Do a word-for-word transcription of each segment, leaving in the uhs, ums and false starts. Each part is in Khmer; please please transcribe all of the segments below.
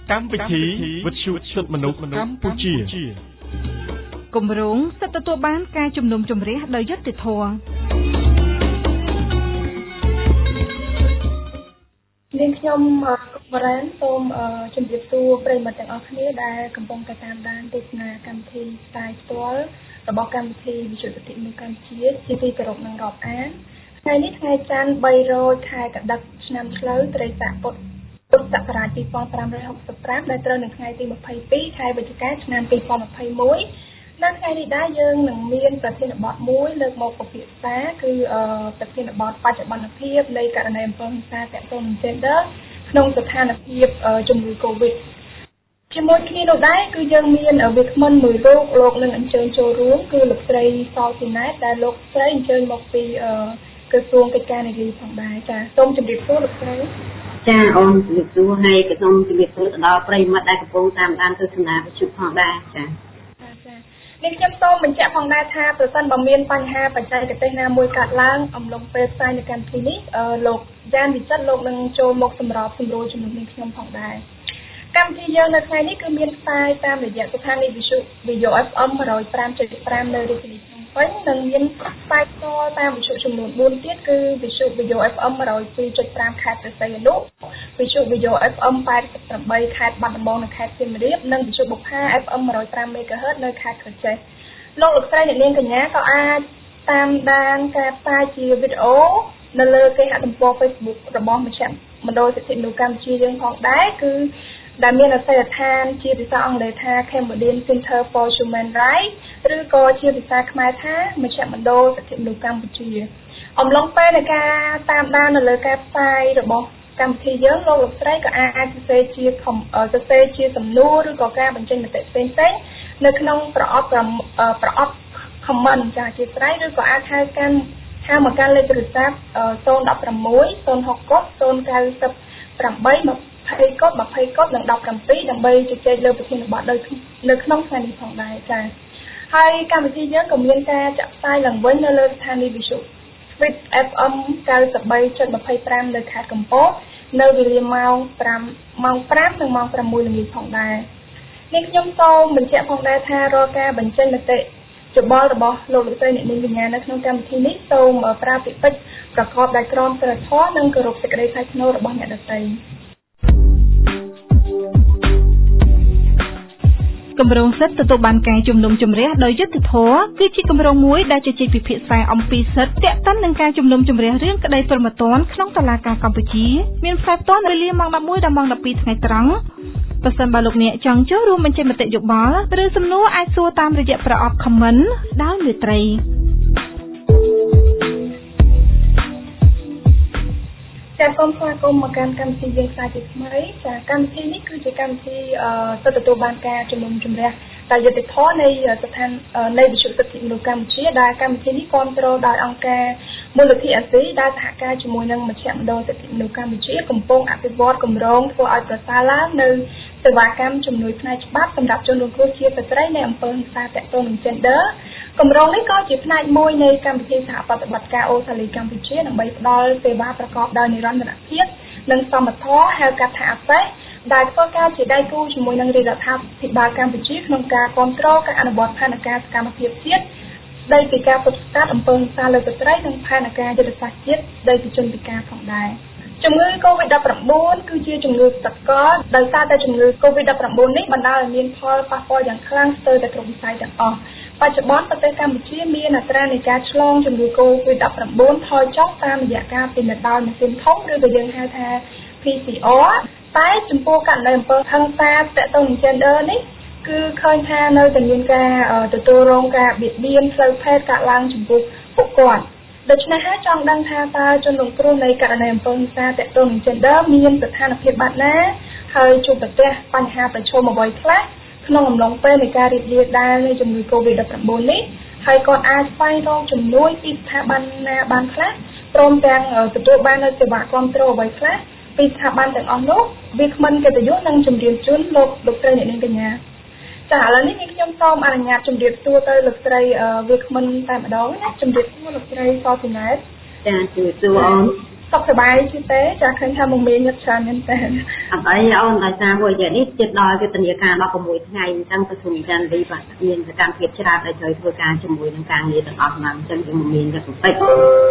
កម្មវិធីវិទ្យុសិទ្ធិមនុស្សកម្ពុជាគម្រោងសិទ្ធិទទួលបានការជំនុំជម្រះដោយយុត្តិធម៌នាងខ្ញុំបរ៉ានសូមជម្រាបសួរប្រិយមិត្តទាំងអស់គ្នាដែលកំពុងតែតាមដានទស្សនាកម្មវិធីផ្សាយផ្ទាល់របស់កម្មវិធីវិទ្យុសិទ្ធិមនុស្សកម្ពុជាជាទីគោរពនិងរាប់អានថ្ងៃនេះថ្ងៃច័ន្ទបីរោចខែកដឹកឆ្នាំឆ្លូវត្រីស័កពុទ្ធពុទ្ធសករាជtwo thousand five hundred sixty-fiveដែលត្រូវនៅថ្ងៃទីtwenty-twoខែវិច្ឆិកាឆ្នាំtwenty twenty-oneនៅថ្ងៃនេះដែរយើងនឹងមានប្រធានបទមួយលើកមកពិភាក្សាគឺប្រធានបទបច្ចុប្បន្នភាពនៃករណីអំពើហិង្សាទាក់ទងនឹង gender ក្នុងស្ថានភាពជំងឺ Covid ជាមួយគ្នានោះដែរគឺយើងមានវាគ្មិនមួយរូបលោកនឹងអញ្ជើញចូលរួមគឺលោកស្រីសលស៊ីណែតដែលលោកស្រីអញ្ជើញមកពីក្រសួងកិច្ចការនារីផងដែរចា៎សូមជម្រាបសួរលោកស្រីចាអូនជម្រាបសួរហើយក៏សូមជម្រាបសួរទៅដល់ប្រិយមិត្តដែលកំពុងតាមដានទស្សនាវិទ្យុផងដែរចា៎នេះខ្ញុំសូមបញ្ជាក់ផងដែរថាប្រសិនបើមានបញ្ហាបច្ចេកទេសណាមួយកើតឡើងអំឡុងពេលផ្សាយនៃកម្មវិធីនេះលោកយ៉ានវិចិត្រលោកនឹងចូលមកសម្របសម្រួលជាមួយនឹងខ្ញុំផងដែរកម្មវិធីយើងនៅថ្ងៃនេះគឺមានផ្សាយតាមរយៈស្ថានីយ៍វិទ្យុ Video เอฟ เอ็ม one oh five point five នៅរាជធានីភ្នំពេញនិងមានផ្សាយផ្ទាល់តាមវិទ្យុចំនួនfourទៀតគឺវិទ្យុ Video เอฟ เอ็ม one oh two point five ខេត្តព្រះសីហនុវិទ្យុ Video เอฟ เอ็ม eighty-eightខេត្តបាត់ដំបងនិងខេត្តសៀមរាបនិងវិទ្យុបុប្ផា เอฟ เอ็ม one oh five មេហ្គាហឺតនៅខេត្តក្រចេះលោកលោកស្រីអ្នកនាងកញ្ញាក៏អាចតាមដានការផ្សាយជាវីដេអូនៅលើគេហទំព័រ Facebook របស់មជ្ឈមណ្ឌលសិទ្ធិមនុស្សកម្ពុជាយើងផងដែរគឺដែលមានអាសយដ្ឋានជាភាសាអង់គ្លេសថា Cambodian Center for Human Rights ឬក៏ជាភាសាខ្មែរថាមជ្ឈមណ្ឌលសិទ្ធិមនុស្សកម្ពុជាអំឡុងពេលនៃការតាមដាននៅលើការផ្សាយរបស់កម្មវិធីយើងលោកលោកស្រីក៏អាចសរសេរជាសរសេរជាសំណួរឬក៏ការបញ្ចេញមតិផ្សេងៗនៅក្នុងប្រអប់ប្រអប់ comment ចាជាស្រ័យឬក៏អាចហៅកាន់ហៅមកកាន់លេខទូរស័ព្ទzero one six zero sixកុដzero nine eight eight twentyកុដtwentyកុដនិងseventeenដើម្បីជជែកលើប្រធានបទនៅក្នុងថ្ងៃនេះផងដែរចាហើយកម្មវិធីយើងក៏មានការចាក់ផ្សាយឡើងវិញនៅលើស្ថានីយ៍វិទ្យុ Swit เอฟ เอ็ม ninety-three point twenty-five នៅខេត្តកំពតនៅវេលាម៉ោងfiveម៉ោងfiveនិងម៉ោងsixល្ងាចផងដែរនេះខ្ញុំសូមបញ្ជាក់ផងដែរថារាល់ការបញ្ចេញមតិយោបល់របស់លោកលោកស្រីអ្នកនាងកញ្ញានៅក្នុងកម្មវិធីនេះសូមប្រើពាក្យពេចន៍ប្រកបដោយក្រមសីលធម៌និងគោរពសេចក្តីថ្លៃថ្នូររបស់អ្នកដទៃគម្រោងសិទ្ធិទទួលបានការជំនុំជម្រះដោយយុត្តិធម៌គឺជាគម្រោងមួយដែលជជែកពិភាក្សាអំពីសិទ្ធិទាក់ទិននឹងការជំនុំជម្រះរឿងក្តីព្រហ្មទណ្ឌក្នុងតុលាការកម្ពុជាមានផ្សាយផ្ទាល់នៅវេលាម៉ោងelevenដល់ម៉ោងtwelveថ្ងៃត្រង់ប្រសិនបើលោកអ្នកចង់ចូលរួមបញ្ចេញមតិយោបល់ឬសំណួរអាចសួរតាមរយៈប្រអប់ comment ដោយមេត្រីចា៎សូមស្វាគមន៍មកកាន់កម្មវិធីយើងផ្សាយជាថ្មីចា៎កម្មវិធីនេះគឺជាកម្មវិធីសិទ្ធិទទួលបានការជំនុំជម្រះដោយយុត្តិធម៌នៃស្ថាននៃវិទ្យុសិទ្ធិមនុស្សកម្ពុជាដែលកម្មវិធីនេះគ្រប់គ្រងដោយអង្គការមូលនិធិអាស៊ីដែលសហការជាមួយនឹងមជ្ឈមណ្ឌលសិទ្ធិមនុស្សកម្ពុជាកំពុងអភិវឌ្ឍគម្រោងធ្វើឲ្យប្រសើរឡើងនៅសេវាកម្មជំនួយផ្នែកច្បាប់សម្រាប់ជនរងគ្រោះជាស្ត្រីនៃអំពើហិង្សាទាក់ទងនឹង gender គម្រោងនេះក៏ជាផ្នែកមួយនៃកម្មវិធីសហប្រតិបត្តិការអូសាលីកម្ពុជាដើម្បីផ្ដល់សេវាប្រកបដោយនិរន្តរភាពនិងសមធម៌ហៅកាត់ថាអាសេសដែលធ្វើការជាដៃគូជាមួយនឹងរដ្ឋាភិបាលកម្ពុជាក្នុងការគ្រប់គ្រងការអនុវត្តផែនការសកម្មភាពជាតិស្ដីពីការទប់ស្កាត់អំពើហិង្សាលើស្ត្រីនិងផែនការយុទ្ធសាស្ត្រជាតិស្ដីពីជនពិការផងដែរជំងឺ COVID nineteen គឺជាជំងឺសកលដោយសារតែជំងឺ COVID nineteen នេះបណ្ដាលឲ្យមានផលប៉ះពាល់យ៉ាងខ្លាំងស្ទើរតែគ្រប់វិស័យទាំងអស់បច្ចុប្បន្នប្រទេសកម្ពុជាមានអត្រានៃការឆ្លងជំងឺ COVID nineteen ថយចុះតាមរយៈការពិនិត្យដោយម៉ាស៊ីនធំឬក៏យើងហៅថា P C R តែចំពោះករណីអំពើហិង្សាទាក់ទងនឹង gender នេះគឺឃើញថានៅតែមានការទទួលរងការបៀតបៀនផ្លូវភេទកើតឡើងចំពោះពួកគាត់ដូច្នេះហើយចង់ដឹងថាតើជនរងគ្រោះនៃករណីអំពើហិង្សាទាក់ទងនឹង gender មានស្ថានភាពបែបណាហើយជួបប្រទះបញ្ហាប្រឈមអ្វីខ្លះក្នុងអំឡុងពេលនៃការរីករាលដាលនៃជំងឺ COVID nineteen នេះហើយគាត់អាចស្វែងរកជំនួយពីស្ថាប័នណាបានខ្លះព្រមទាំងទទួលបាននូវសេវាគ្រប់គ្រងអ្វីខ្លះពីស្ថាប័នទាំងអស់នោះវាគ្មិនកិត្តិយសនិងជំរាបជូនលោកលោកស្រីអ្នកនាងកញ្ញាចាឥឡូវនេះខ្ញុំសូមអនុញ្ញាតជម្រាបសួរទៅលោកស្រីវាគ្មិនតែម្ដងណាជម្រាបសួរលោកស្រីសស៊ីណែតចាជម្រាបសួរអូនសុខសប្បាយជាទេចាឃើញថាមកមានញឹកច្រើនមែនតើអត់អីអូនដោយសារមួយយ៉ាងនេះជិតដល់យុទ្ធនាការដប់ប្រាំមួយថ្ងៃអញ្ចឹងប្រជុំចាន់រីបាទមានសកម្មភាពច្រើនដែលត្រូវធ្វើការជាមួយនឹងការងារទាំងអស់ហ្នឹងអញ្ចឹងយើងមានញឹកបន្តិចឥ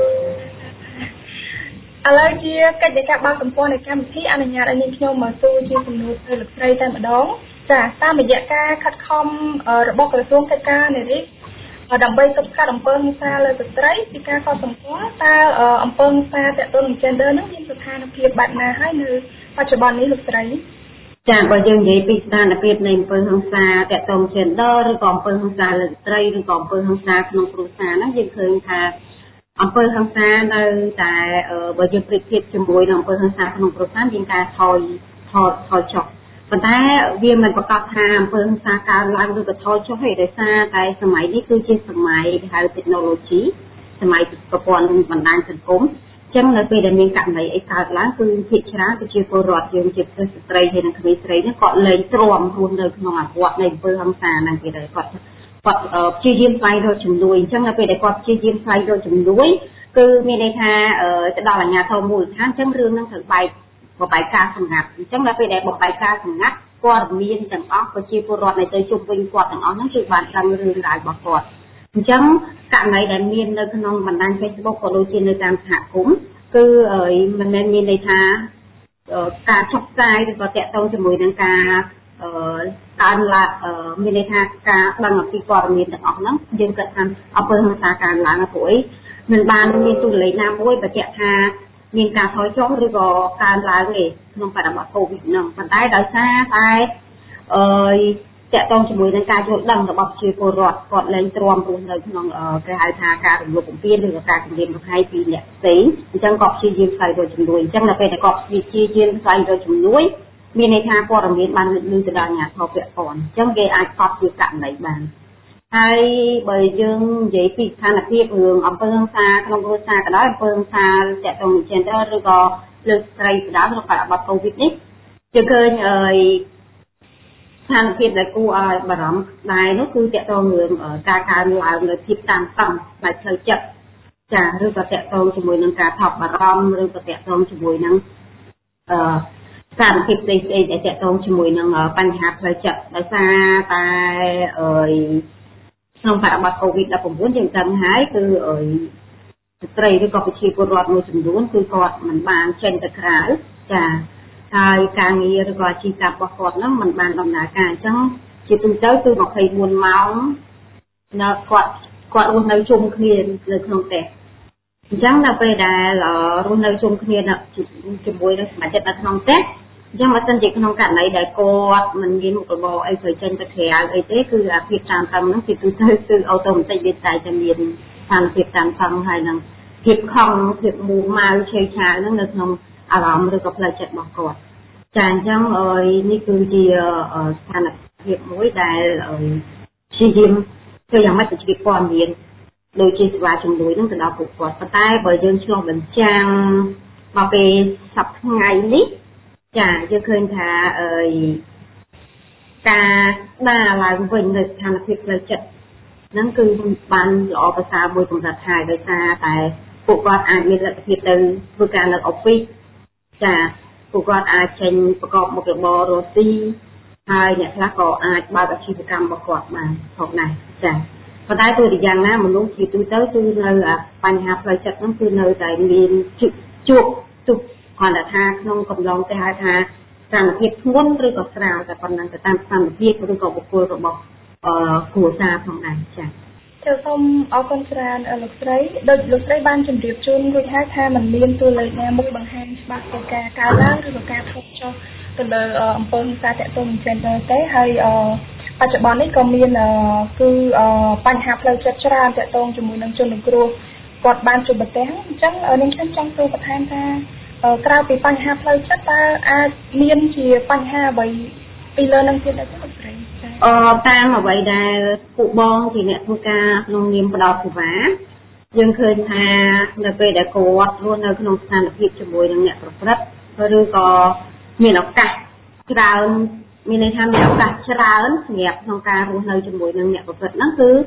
ឡូវជាកិច្ចការបើកសម្ព័ន្ធនៃកម្មវិធីអនុញ្ញាតឲ្យនាងខ្ញុំមកសួរជាសំណួរទៅលោកស្រីតែម្ដងចាតាមរយៈការខិតខំរបស់ក្រសួងកិច្ចការនារីដើម្បីទប់ស្កាត់អំពើហិង្សាលើស្ត្រីពីការកត់សម្គាល់តើអំពើហិង្សាទាក់ទងនឹង gender នឹងមានស្ថានភាពបែបណាហើយនៅបច្ចុប្បន្ននេះលោកស្រីចាបើយើងនិយាយពីស្ថានភាពនៃអំពើហិង្សាទាក់ទង gender ឬក៏អំពើហិង្សាលើស្ត្រីឬក៏អំពើហិង្សាក្នុងគ្រួសារហ្នឹងយើងឃើញថាអំពើហិង្សានៅតែបើយើងប្រៀបធៀបជាមួយនឹងអំពើហិង្សាក្នុងគ្រួសារយើងការថយថយថយចុះប៉ុន្តែវាមិនប្រកាសថាអំពើហិង្សាកើតឡើងឬក៏ថយចុះទេដោយសារតែសម័យនេះគឺជាសម័យគេហៅ technology សម័យប្រព័ន្ធបណ្ដាញសង្គមអញ្ចឹងនៅពេលដែលមានករណីអីកើតឡើងគឺភាគច្រើនគឺជាពលរដ្ឋយើងជាស្ត្រីហើយនិងក្មេងស្រីនេះគាត់លែងទ្រាំរស់នៅក្នុងអាវត្តនៃអំពើហិង្សាហ្នឹងគេដែរគាត់គាត់ព្យាយាមស្វែងរកជំនួយអញ្ចឹងនៅពេលដែលគាត់ព្យាយាមស្វែងរកជំនួយគឺមានន័យថាទៅដល់អាជ្ញាធរមូលដ្ឋានអញ្ចឹងរឿងហ្នឹងត្រូវបែកបបែកការសម្ងាត់អញ្ចឹងដល់ពេលដែលបបែកការសម្ងាត់ព័ត៌មានទាំងអស់ប្រជាពលរដ្ឋនៅទៅជុំវិញគាត់ទាំងអស់ហ្នឹងគឺបានដឹងរឿងរ៉ាវរបស់គាត់អញ្ចឹងករណីដែលមាននៅក្នុងបណ្ដាញ Facebook ក៏ដូចជានៅតាមសហគមន៍គឺមិនមែនមានន័យថាការចុះផ្សាយឬក៏តាក់ទងជាមួយនឹងការកើនឡើងមានន័យថាការដឹងអំពីព័ត៌មានទាំងអស់ហ្នឹងយើងគិតថាអំពើហិង្សាកើនឡើងព្រោះអីមិនបានមានទូលេខណាមួយបញ្ជាក់ថាមានការថយចុះឬក៏កើនឡើងទេក្នុងបរិបទកូវីដហ្នឹងប៉ុន្តែដោយសារតែអឺតាក់ទងជាមួយនឹងការយល់ដឹងរបស់ប្រជាពលរដ្ឋគាត់លែងទ្រាំរស់នៅក្នុងគេហៅថាការរំលោភបំពានឬក៏ការគំរាមកំហែងពីអ្នកផ្សេងអញ្ចឹងគាត់ព្យាយាមស្វែងរកជំនួយអញ្ចឹងដល់ពេលដែលគាត់ព្យាយាមស្វែងរកជំនួយមានន័យថាព័ត៌មានបានលើកទៅដល់អាជ្ញាធរពាក់ព័ន្ធអញ្ចឹងគេអាចកត់ជាករណីបានហើយបើយើងនិយាយពីស្ថានភាពរឿងអំពើហិង្សាក្នុងគ្រួសារក៏ដោយអំពើហិង្សាតាក់ទងនឹង gender ឬក៏លើស្ត្រីក៏ដោយក្នុងបរិបទកូវីដនេះយើងឃើញអីស្ថានភាពដែលគួរឲ្យបារម្ភដែរនោះគឺតាក់ទងរឿងការកើនឡើងនៃភាពតានតឹងផ្នែកផ្លូវចិត្តចាឬក៏តាក់ទងជាមួយនឹងការថប់បារម្ភឬក៏តាក់ទងជាមួយនឹងអឺស្ថានភាពផ្សេងៗដែលតាក់ទងជាមួយនឹងបញ្ហាផ្លូវចិត្តដោយសារតែអឺក្នុងបរិបទកូវីដ ដប់ប្រាំបួន យើងដឹងហើយគឺស្ត្រីឬក៏ប្រជាពលរដ្ឋមួយចំនួនគឺគាត់មិនបានចេញទៅក្រៅចាហើយការងារឬក៏អាជីវកម្មរបស់គាត់ហ្នឹងមិនបានដំណើរការអញ្ចឹងជាទូទៅគឺម្ភៃបួនម៉ោងនៅគាត់គាត់រស់នៅជុំគ្នានៅក្នុងផ្ទះអញ្ចឹងដល់ពេលដែលរស់នៅជុំគ្នាជាមួយនឹងសមាជិកនៅក្នុងផ្ទះអញ្ចឹងបើសិនជាក្នុងករណីដែលគាត់មិនមានមុខរបរអីត្រូវចេញទៅក្រៅអីទេគឺអាភាពតានតឹងហ្នឹងជាទូទៅគឺអូតូម៉ាទិកវាតែតែមានស្ថានភាពតានតឹងហើយនឹងភាពខំភាពមូម៉ៅឆេវឆាវហ្នឹងនៅក្នុងអារម្មណ៍ឬក៏ផ្លូវចិត្តរបស់គាត់ចាអញ្ចឹងនេះគឺជាស្ថានភាពមួយដែលព្យាយាមធ្វើយ៉ាងម៉េចទៅជ្រាបព័ត៌មានដូចជាសេវាជំនួយហ្នឹងទៅដល់ពួកគាត់ប៉ុន្តែបើយើងឆ្លុះបញ្ចាំងមកពេលសប្តាហ៍ថ្ងៃនេះចាយើងឃើញថាអឺការដើរឡើងវិញនៅស្ថានភាពផ្លូវចិត្តហ្នឹងគឺបានល្អប្រសើរមួយកម្រិតហើយដោយសារតែពួកគាត់អាចមានលទ្ធភាពទៅធ្វើការនៅអอฟហ្វិសចាពួកគាត់អាចចេញប្រកបមុខរបររស់ស៊ីហើយអ្នកខ្លះក៏អាចបើកអាជីវកម្មរបស់គាត់បានផងដែរចាប៉ុន្តែទោះជាយ៉ាងណាមនុស្សជាទូទៅគឺនៅបញ្ហាផ្លូវចិត្តហ្នឹងគឺនៅតែមានជួបជួបគាត់ថាក្នុងកំឡុងគេហៅថាស្ថានភាពធ្ងន់ឬក៏ស្រាលតែប៉ុណ្ណឹងទៅតាមស្ថានភាពឬក៏បុគ្គលរបស់អឺគ្រួសារផងដែរចា៎ចូលសូមអរគុណច្រើនលោកស្រីដូចលោកស្រីបានជម្រាបជូនរួចហើយថាมันមានតួលេខណាមួយបង្ហាញច្បាស់ពីការកើនឡើងឬក៏ការថយចុះទៅលើអំពើហិង្សាតាក់ទងនឹង gender ទេហើយបច្ចុប្បន្ននេះក៏មានគឺបញ្ហាផ្លូវចិត្តច្រើនតាក់ទងជាមួយនឹងជនរងគ្រោះគាត់បានជួបប្រទះអញ្ចឹងនាងខ្ញុំចង់សួរបន្ថែមថាក្រៅពីបញ្ហាផ្លូវចិត្តតើអាចមានជាបញ្ហាអ្វីពីលើនឹងទៀតដែរលោកស្រីអឺតាមអ្វីដែលពួកបងជាអ្នកធ្វើការក្នុងនាមផ្ដល់សេវាយើងឃើញថានៅពេលដែលគាត់រស់នៅក្នុងស្ថានភាពជាមួយនឹងអ្នកប្រព្រឹត្តឬក៏មានឱកាសច្រើនមានន័យថាមានឱកាសច្រើនសម្រាប់ក្នុងការរស់នៅជាមួយនឹងអ្នកប្រព្រឹត្តហ្នឹងគឺ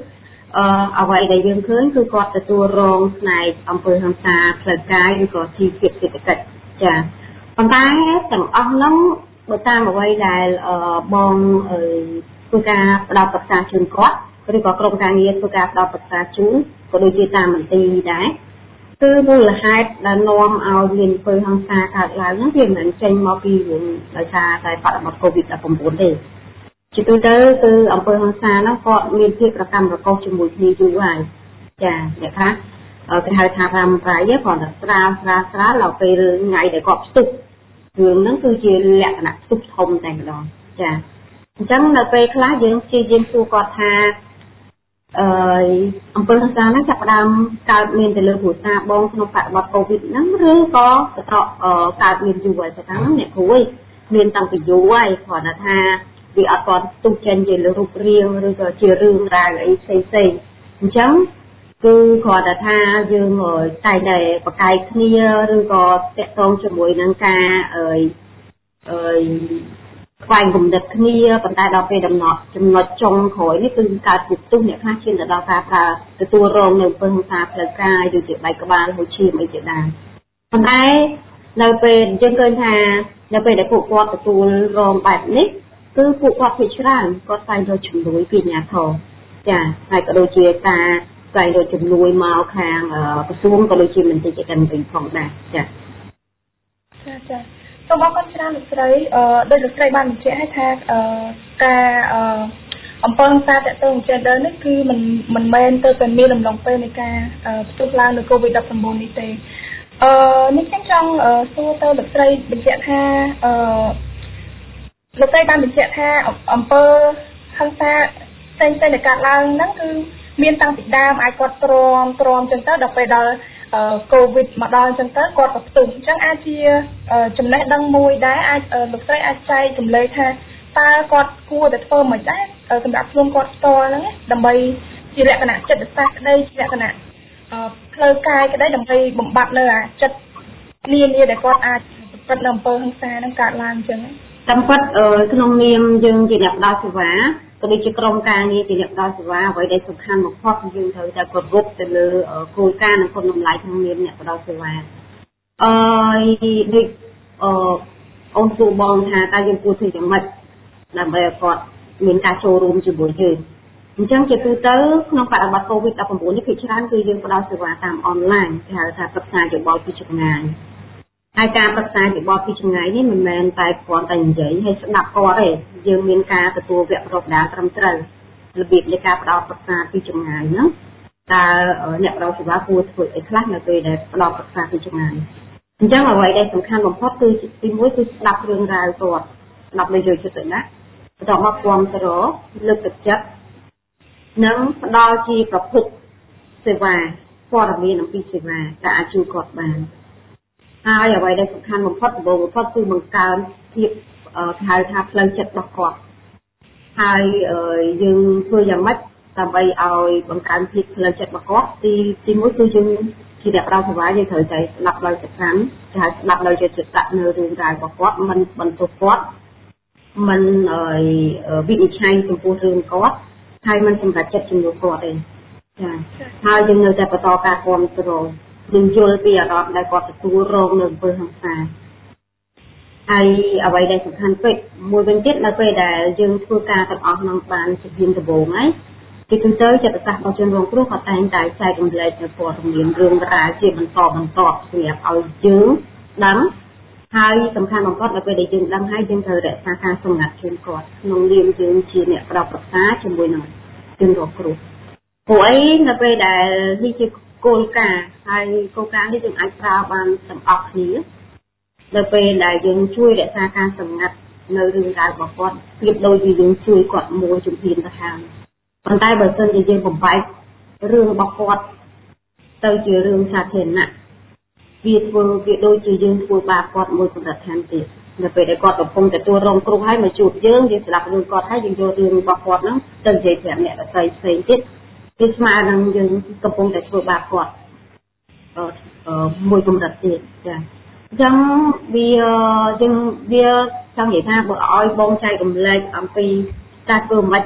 អឺអ្វីដែលយើងឃើញគឺគាត់ទទួលរងផ្នែកអំពើហិង្សាផ្លូវកាយឬក៏ជីវភាពសេដ្ឋកិច្ចចាប៉ុន្តែទាំងអស់ហ្នឹងបើតាមអ្វីដែលបងធ្វើការផ្ដល់ប្រឹក្សាជូនគាត់ឬក៏ក្រុមការងារធ្វើការផ្ដល់ប្រឹក្សាជូនក៏ដូចជាតាមមន្ទីរដែរគឺមូលហេតុដែលនាំឲ្យមានអំពើហិង្សាកើតឡើងហ្នឹងវាមិនមែនចេញមកពីរឿងដោយសារតែបរិបទ កូវីដ ដប់ប្រាំបួន ទេជាទូទៅគឺអំពើហិង្សាហ្នឹងគាត់មានភាពប្រកម្មប្រកបជាមួយគ្នាយូរហើយចាអ្នកថាគេហៅថាប្រាំប្រៃគាត់តែស្រាលស្រាលស្រាលដល់ពេលរឿងថ្ងៃដែលគាត់ផ្ទុះរឿងហ្នឹងគឺជាលក្ខណៈផ្ទុះធំតែម្ដងចាអញ្ចឹងនៅពេលខ្លះយើងព្យាយាមសួរគាត់ថាអឺអំពើហិង្សាហ្នឹងចាប់ផ្ដើមកើតមានទៅលើគ្រួសារបងក្នុងបរិបទកូវីដហ្នឹងឬក៏បន្តកើតមានយូរហើយតែហ្នឹងអ្នកគ្រូឯងមានតាំងពីយូរហើយគាត់ថាវាអត់ទាន់ផ្ទុះចេញជារូបរាងឬក៏ជារឿងរ៉ាវអីផ្សេងផ្សេងអញ្ចឹងគឺគាត់ថាយើងតែតែប្រកែកគ្នាឬក៏តាក់ទងជាមួយនឹងការអឺអឺខ្វែងគំនិតគ្នាប៉ុន្តែដល់ពេលដំណក់ចំណុចចុងក្រោយនេះគឺកើតជាផ្ទុះអ្នកខ្លះឈានទៅដល់ការប្រើទទួលរងនៅអំពើហិង្សាផ្លូវកាយដូចជាបែកក្បាលហូរឈាមអីជាដើមប៉ុន្តែនៅពេលយើងឃើញថានៅពេលដែលពួកគាត់ទទួលរងបែបនេះគឺពួកគាត់ភាគច្រើនគាត់ស្វែងរកជំនួយពីអាជ្ញាធរចាហើយក៏ដូចជាការស្វែងរកជំនួយមកខាងក្រសួងក៏ដូចជាមន្ទីរកិច្ចការវិញផងដែរចាចាចាសូមអរគុណច្រើនលោកស្រីអឺដោយលោកស្រីបានបញ្ជាក់ឲ្យថាអឺការអឺអំពើហិង្សាតទៅ gender នេះគឺមិនមិនមែនទៅតែមានដំណងពេលនៃការផ្ទុះឡើងនៃ កូវីដ ដប់ប្រាំបួន នេះទេអឺនេះខ្ញុំចង់សួរទៅលោកស្រីបញ្ជាក់ថាអឺលោកស្រីបានបញ្ជាក់ថាអំពើហិង្សាផ្សេងៗដែលកើតឡើងហ្នឹងគឺមានតាំងពីដើមអាចគាត់ទ្រាំទ្រាំចឹងទៅដល់ពេលដល់កូវីដមកដល់ចឹងទៅគាត់ក៏ផ្ទុះអញ្ចឹងអាចជាចំណេះដឹងមួយដែរអាចលោកស្រីអាចចែកចម្លែកថាតើគាត់គួរតែធ្វើមិនដែរសម្រាប់ខ្លួនគាត់ផ្ទាល់ហ្នឹងដើម្បីជាលក្ខណៈចិត្តសាស្ត្រក្តីជាលក្ខណៈផ្លូវកាយក្តីដើម្បីបំបត្តិនៅអាចិត្តនានាដែលគាត់អាចប្រព្រឹត្តនៅអំពើហិង្សាហ្នឹងកើតឡើងអញ្ចឹងតាមពិតក្នុងនាមយើងជាអ្នកផ្ដល់សេវាក៏ដូចជាក្រុមការងារជាអ្នកផ្ដល់សេវាអ្វីដែលសំខាន់បំផុតគឺយើងត្រូវតែប្រកបទៅលើគោលការណ៍និងគុណតម្លៃក្នុងនាមអ្នកផ្ដល់សេវាអឺដូចអឺអូនសួរបងថាតើយើងគួរធ្វើយ៉ាងម៉េចដើម្បីឲ្យគាត់មានការចូលរួមជាមួយយើងអញ្ចឹងជាទូទៅក្នុងបរិបទ កូវីដ ដប់ប្រាំបួន នេះភាគច្រើនគឺយើងផ្ដល់សេវាតាមអនឡាញគេហៅថាប្រឹក្សាយោបល់ពីចម្ងាយហើយការប្រឹក្សាយោបល់ពីចម្ងាយនេះមិនមែនតែគ្រាន់តែនិយាយហើយស្ដាប់គាត់ទេយើងមានការទទួលវគ្គបណ្ដុះបណ្ដាលត្រឹមត្រូវរបៀបនៃការផ្ដល់ប្រឹក្សាពីចម្ងាយហ្នឹងតើអ្នកផ្ដល់សេវាគួរធ្វើអីខ្លះនៅពេលដែលផ្ដល់ប្រឹក្សាពីចម្ងាយអញ្ចឹងអ្វីដែលសំខាន់បំផុតគឺទីមួយគឺស្ដាប់រឿងរ៉ាវគាត់ស្ដាប់ដោយយកចិត្តទុកដាក់បន្ទាប់មកគាំទ្រលើកទឹកចិត្តនិងផ្ដល់ជាប្រភពសេវាព័ត៌មានអំពីសេវាដែលអាចជួយគាត់បានហើយអ្វីដែលសំខាន់បំផុតដំបូងបំផុតគឺបង្កើនភាពគេហៅថាផ្លូវចិត្តរបស់គាត់ហើយយើងធ្វើយ៉ាងម៉េចដើម្បីឲ្យបង្កើនភាពផ្លូវចិត្តរបស់គាត់ទីទីមួយគឺយើងជាអ្នកផ្ដល់សេវាយើងត្រូវតែស្ដាប់ដោយសកម្មគេហៅស្ដាប់ដោយយកចិត្តដាក់នៅរឿងរ៉ាវរបស់គាត់មិនបន្ទោសគាត់មិនវិនិច្ឆ័យចំពោះរឿងគាត់ហើយមិនសម្រេចចិត្តជំនួសគាត់ទេចាហើយយើងនៅតែបន្តការគាំទ្រយើងយល់ពីអារម្មណ៍ដែលគាត់ទទួលរងនៅអំពើហិង្សាហើយអ្វីដែលសំខាន់ពេកមួយវិញទៀតនៅពេលដែលយើងធ្វើការទាំងអស់នឹងបានជំនាញដំបូងហើយគឺទូទៅចិត្តសាស្ត្ររបស់ជនរងគ្រោះគាត់តែងតែចែករំលែកនៅព័ត៌មានរឿងរ៉ាវជាបន្តបន្តសម្រាប់ឲ្យយើងដឹងហើយសំខាន់បំផុតនៅពេលដែលយើងដឹងហើយយើងត្រូវរក្សាការសម្ងាត់ជូនគាត់ក្នុងនាមយើងជាអ្នកផ្ដល់ប្រឹក្សាជាមួយនឹងជនរងគ្រោះព្រោះអីនៅពេលដែលនេះជាគោលការណ៍ហើយគោលការណ៍នេះយើងអាចប្រើបានទាំងអស់គ្នានៅពេលដែលយើងជួយរក្សាការសម្ងាត់នៅរឿងរ៉ាវរបស់គាត់ប្រៀបដូចជាយើងជួយគាត់មួយជំហានទៅហើយប៉ុន្តែបើសិនជាយើងបំបែករឿងរបស់គាត់ទៅជារឿងសាធារណៈវាធ្វើវាដូចជាយើងធ្វើបាបគាត់មួយកម្រិតថែមទៀតនៅពេលដែលគាត់កំពុងទទួលរងគ្រោះហើយមកជួបយើងយើងស្ដាប់រឿងគាត់ហើយយើងយករឿងរបស់គាត់ហ្នឹងទៅនិយាយប្រាប់អ្នកដទៃផ្សេងទៀតវាស្មើនឹងយើងកំពុងតែធ្វើបាបគាត់អឺមួយកម្រិតទៀតចាអញ្ចឹងវាយើងវាចង់និយាយថាបើឲ្យបងចែករំលែកអំពីការធ្វើមិន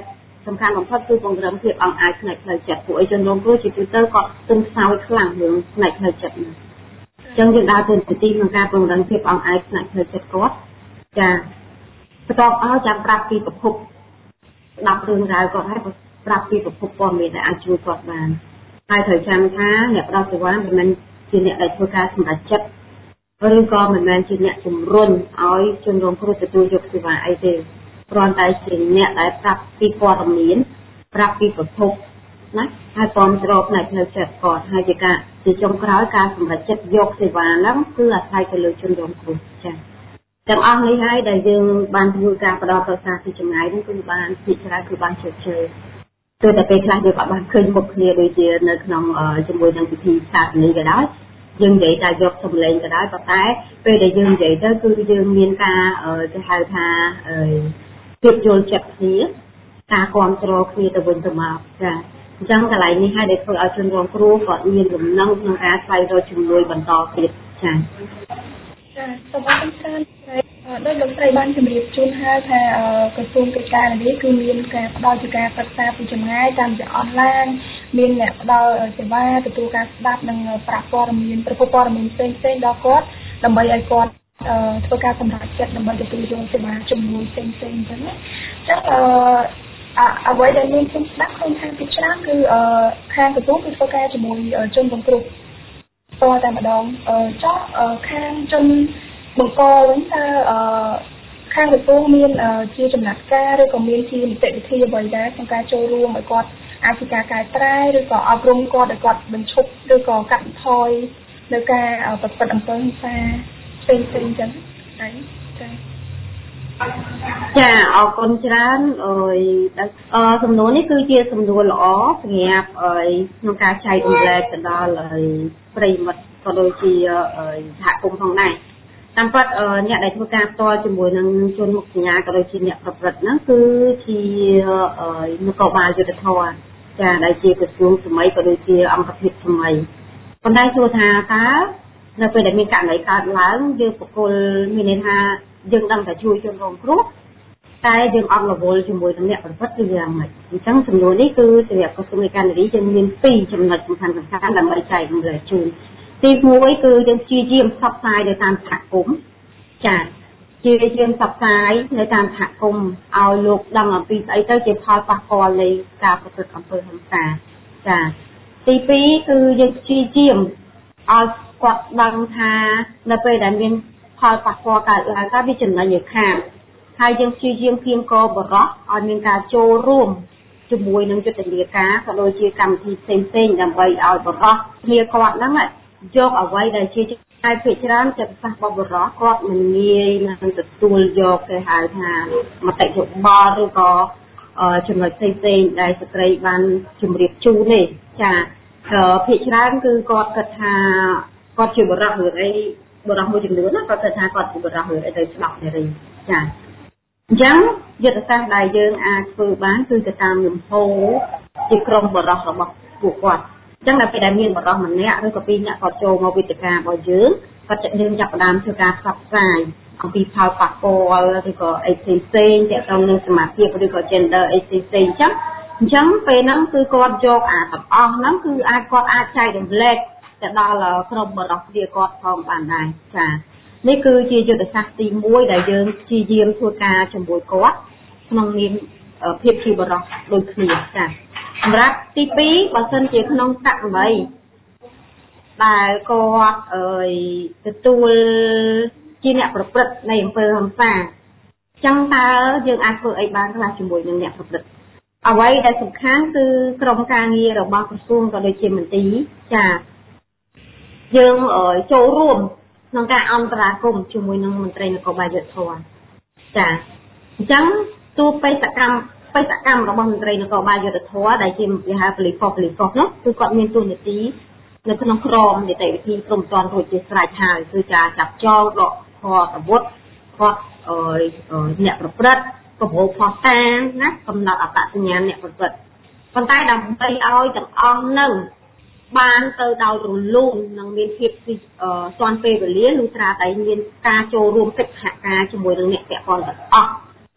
សំខាន់បំផុតគឺពង្រឹងភាពអង្អាចផ្នែកផ្លូវចិត្តពួកឯជនរងគ្រោះជាទូទៅគាត់ទន់ខ្សោយខ្លាំងរឿងផ្នែកផ្លូវចិត្តហ្នឹងអញ្ចឹងយើងដើរទៅទីក្នុងការពង្រឹងភាពអង្អាចផ្នែកផ្លូវចិត្តគាត់ចាបន្ទាប់ឲ្យចាំប្រាប់ពីប្រភពស្ដាប់រឿងរ៉ាវគាត់ហើយប្រាប់ពីប្រភពព័ត៌មានដែលអាចជួយគាត់បានហើយត្រូវចាំថាអ្នកផ្ដល់សេវាមិនមែនជាអ្នកដែលធ្វើការសម្រេចចិត្តឬក៏មិនមែនជាអ្នកជំរុញឲ្យជនរងគ្រោះទទួលយកសេវាអីទេគ្រាន់តែជាអ្នកដែលប្រាប់ពីព័ត៌មានប្រាប់ពីប្រភពណាហើយគាំទ្រផ្នែកផ្លូវចិត្តគាត់ហើយជាការជាចុងក្រោយការសម្រេចចិត្តយកសេវាហ្នឹងគឺអាស្រ័យទៅលើជនរងគ្រោះចា៎ទាំងអស់នេះហើយដែលយើងបានធ្វើការផ្ដល់ប្រសាពីចម្ងាយហ្នឹងគឺបានពិចារណាគឺបានជោគជ័យទោះតែពេលខ្លះយើងក៏បានឃើញមុខគ្នាដូចជានៅក្នុងជាមួយនឹងពិធីសាសនាក៏ដោយយើងនិយាយតែយកសម្លេងក៏ដោយប៉ុន្តែពេលដែលយើងនិយាយទៅគឺយើងមានការគេហៅថាភាពយល់ចិត្តគ្នាការគាំទ្រគ្នាទៅវិញទៅមកចា៎អញ្ចឹងកន្លែងនេះហើយដែលធ្វើឲ្យជនរងគ្រោះគាត់មានលំនឹងក្នុងការស្វែងរកជំនួយបន្តទៀតចា៎ចាសូមអរគុណដោយលោកស្រីបានជម្រាបជូនហើយថាក្រសួងកិច្ចការនារីគឺមានការផ្ដល់ជាការប្រឹក្សាពីចម្ងាយតាមរយៈអនឡាញមានអ្នកផ្ដល់សេវាទទួលការស្ដាប់និងប្រាក់ព័ត៌មានប្រភពព័ត៌មានផ្សេងៗដល់គាត់ដើម្បីឲ្យគាត់ធ្វើការសម្រេចចិត្តដើម្បីទទួលយកសេវាជំនួយផ្សេងៗអញ្ចឹងណាចឹងអឺអ្វីដែលមានខ្ញុំស្ដាប់ឃើញថាពីច្រើនគឺខាងក្រសួងគឺធ្វើការជាមួយជនរងគ្រោះតតែម្ដងចុះខាងជនបង្កវិញតើខាងក្រសួងមានជាចំណាត់ការឬក៏មានជានីតិវិធីអ្វីដែរក្នុងការចូលរួមឲ្យគាត់អាចជាការកែប្រែឬក៏អប់រំគាត់ឲ្យគាត់បញ្ឈប់ឬក៏កាត់បន្ថយនៅការប្រព្រឹត្តអំពើហិង្សាផ្សេងៗអញ្ចឹងហើយចាចាអរគុណច្រើនអើយអឺសំណួរនេះគឺជាសំណួរល្អសម្រាប់អើយក្នុងការចែករំលែកទៅដល់ប្រិយមិត្តក៏ដូចជាសហគមន៍ផងដែរតាមពិតអ្នកដែលធ្វើការផ្ទាល់ជាមួយនឹងជនមុខសញ្ញាក៏ដូចជាអ្នកប្រព្រឹត្តហ្នឹងគឺជានគរបាលយុត្តិធម៌ចាដែលជាក្រសួងសម័យក៏ដូចជាអង្គភាពសម័យប៉ុន្តែសួរថាតើនៅពេលដែលមានករណីកើតឡើងយើងបកគលមានន័យថាយើងដឹងតែជួយជនរងគ្រោះតែយើងអត់រវល់ជាមួយនឹងអ្នកប្រព្រឹត្តឬយ៉ាងម៉េចអញ្ចឹងចំនួននេះគឺសម្រាប់ក្រសួងកិច្ចការនារីយើងមានពីរចំណុចសំខាន់ៗដើម្បីចែករំលែកជូនទីមួយគឺយើងព្យាយាមផ្សព្វផ្សាយនៅតាមសហគមន៍ចា៎ព្យាយាមផ្សព្វផ្សាយនៅតាមសហគមន៍ឲ្យលោកដឹងអំពីស្អីទៅជាផលប៉ះពាល់នៃការប្រព្រឹត្តអំពើហិង្សាចា៎ទីពីរគឺយើងព្យាយាមឲ្យគាត់ដឹងថានៅពេលដែលមានផលប៉ះពាល់កើតឡើងថាវាចំណេញឲ្យខាតហើយយើងព្យាយាមគៀងកបរោះឲ្យមានការចូលរួមជាមួយនឹងយុទ្ធនាការក៏ដូចជាកម្មវិធីផ្សេងៗដើម្បីឲ្យបរោះគ្នាគាត់ហ្នឹងយកអ្វីដែលជាហើយភាគច្រើនចិត្តសាស្ត្របបរោះគាត់មិនងាយនឹងទទួលយកគេហៅថាមតិយោបល់ឬក៏ចំណុចផ្សេងៗដែលស្ត្រីបានជម្រាបជូនទេចាភាគច្រើនគឺគាត់គិតថាគាត់ជាបរោះឬអីបរោះមួយចំនួនណាគាត់គិតថាគាត់ជាបរោះឬអីទៅស្ដាប់នារីចាអញ្ចឹងយុទ្ធសាស្ត្រដែលយើងអាចធ្វើបានគឺទៅតាមលំហូរជាក្រុមបរោះរបស់ពួកគាត់អញ្ចឹងដល់ពេលដែលមានបរិសុទ្ធម្នាក់ឬក៏ពីរអ្នកគាត់ចូលមកវេទិការបស់យើងគាត់จะយើងចាប់ផ្ដើមធ្វើការផ្សព្វផ្សាយអំពីផលប៉ះពាល់ឬក៏អីផ្សេងផ្សេងទាក់ទងនឹងសមាភិបឬក៏ gender អីផ្សេងផ្សេងអញ្ចឹងអញ្ចឹងពេលហ្នឹងគឺគាត់យកអាទាំងអស់ហ្នឹងគឺអាចគាត់អាចចែករំលែកទៅដល់ក្រុមបរិសុទ្ធគ្នាគាត់ផងបានដែរចានេះគឺជាយុទ្ធសាស្ត្រទីមួយដែលយើងព្យាយាមធ្វើការជាមួយគាត់ក្នុងនាមភាពជាបរិសុទ្ធដូចគ្នាចាសម្រាប់ទីពីរបើសិនជាក្នុងករណីដែលគាត់អើយទទួលជាអ្នកប្រព្រឹត្តនៃអំពើហិង្សាចឹងតើយើងអាចធ្វើអីបានខ្លះជាមួយនឹងអ្នកប្រព្រឹត្តអ្វីដែលសំខាន់គឺក្រុមការងាររបស់ក្រសួងក៏ដូចជាមន្ទីរចាយើងចូលរួមក្នុងការអន្តរាគមន៍ជាមួយនឹងមន្ត្រីនគរបាលយុត្តិធម៌ចាអញ្ចឹងទោះបីសកម្មបេសកកម្មរបស់មន្ត្រីនគរបាលយុត្តិធម៌ដែលជាវិហារប៉ូលីសប៉ូលីសនោះគឺគាត់មានតួនាទីនៅក្នុងក្រមនីតិវិធីព្រមព្រៀងរួចជាស្រេចហើយគឺការចាប់ចងដកថតអាវុធគាត់អឺអ្នកប្រព្រឹត្តប្រមូលផុសតាងណាកំណត់អត្តសញ្ញាណអ្នកប្រព្រឹត្តប៉ុន្តែដើម្បីឲ្យទាំងអស់នឹងបានទៅដោយរលូននិងមានភាពស្ទាន់ពេលវេលាលុះត្រាតែមានការចូលរួមកិច្ចសហការជាមួយនឹងអ្នកពាក់ព័ន្ធទាំងអស់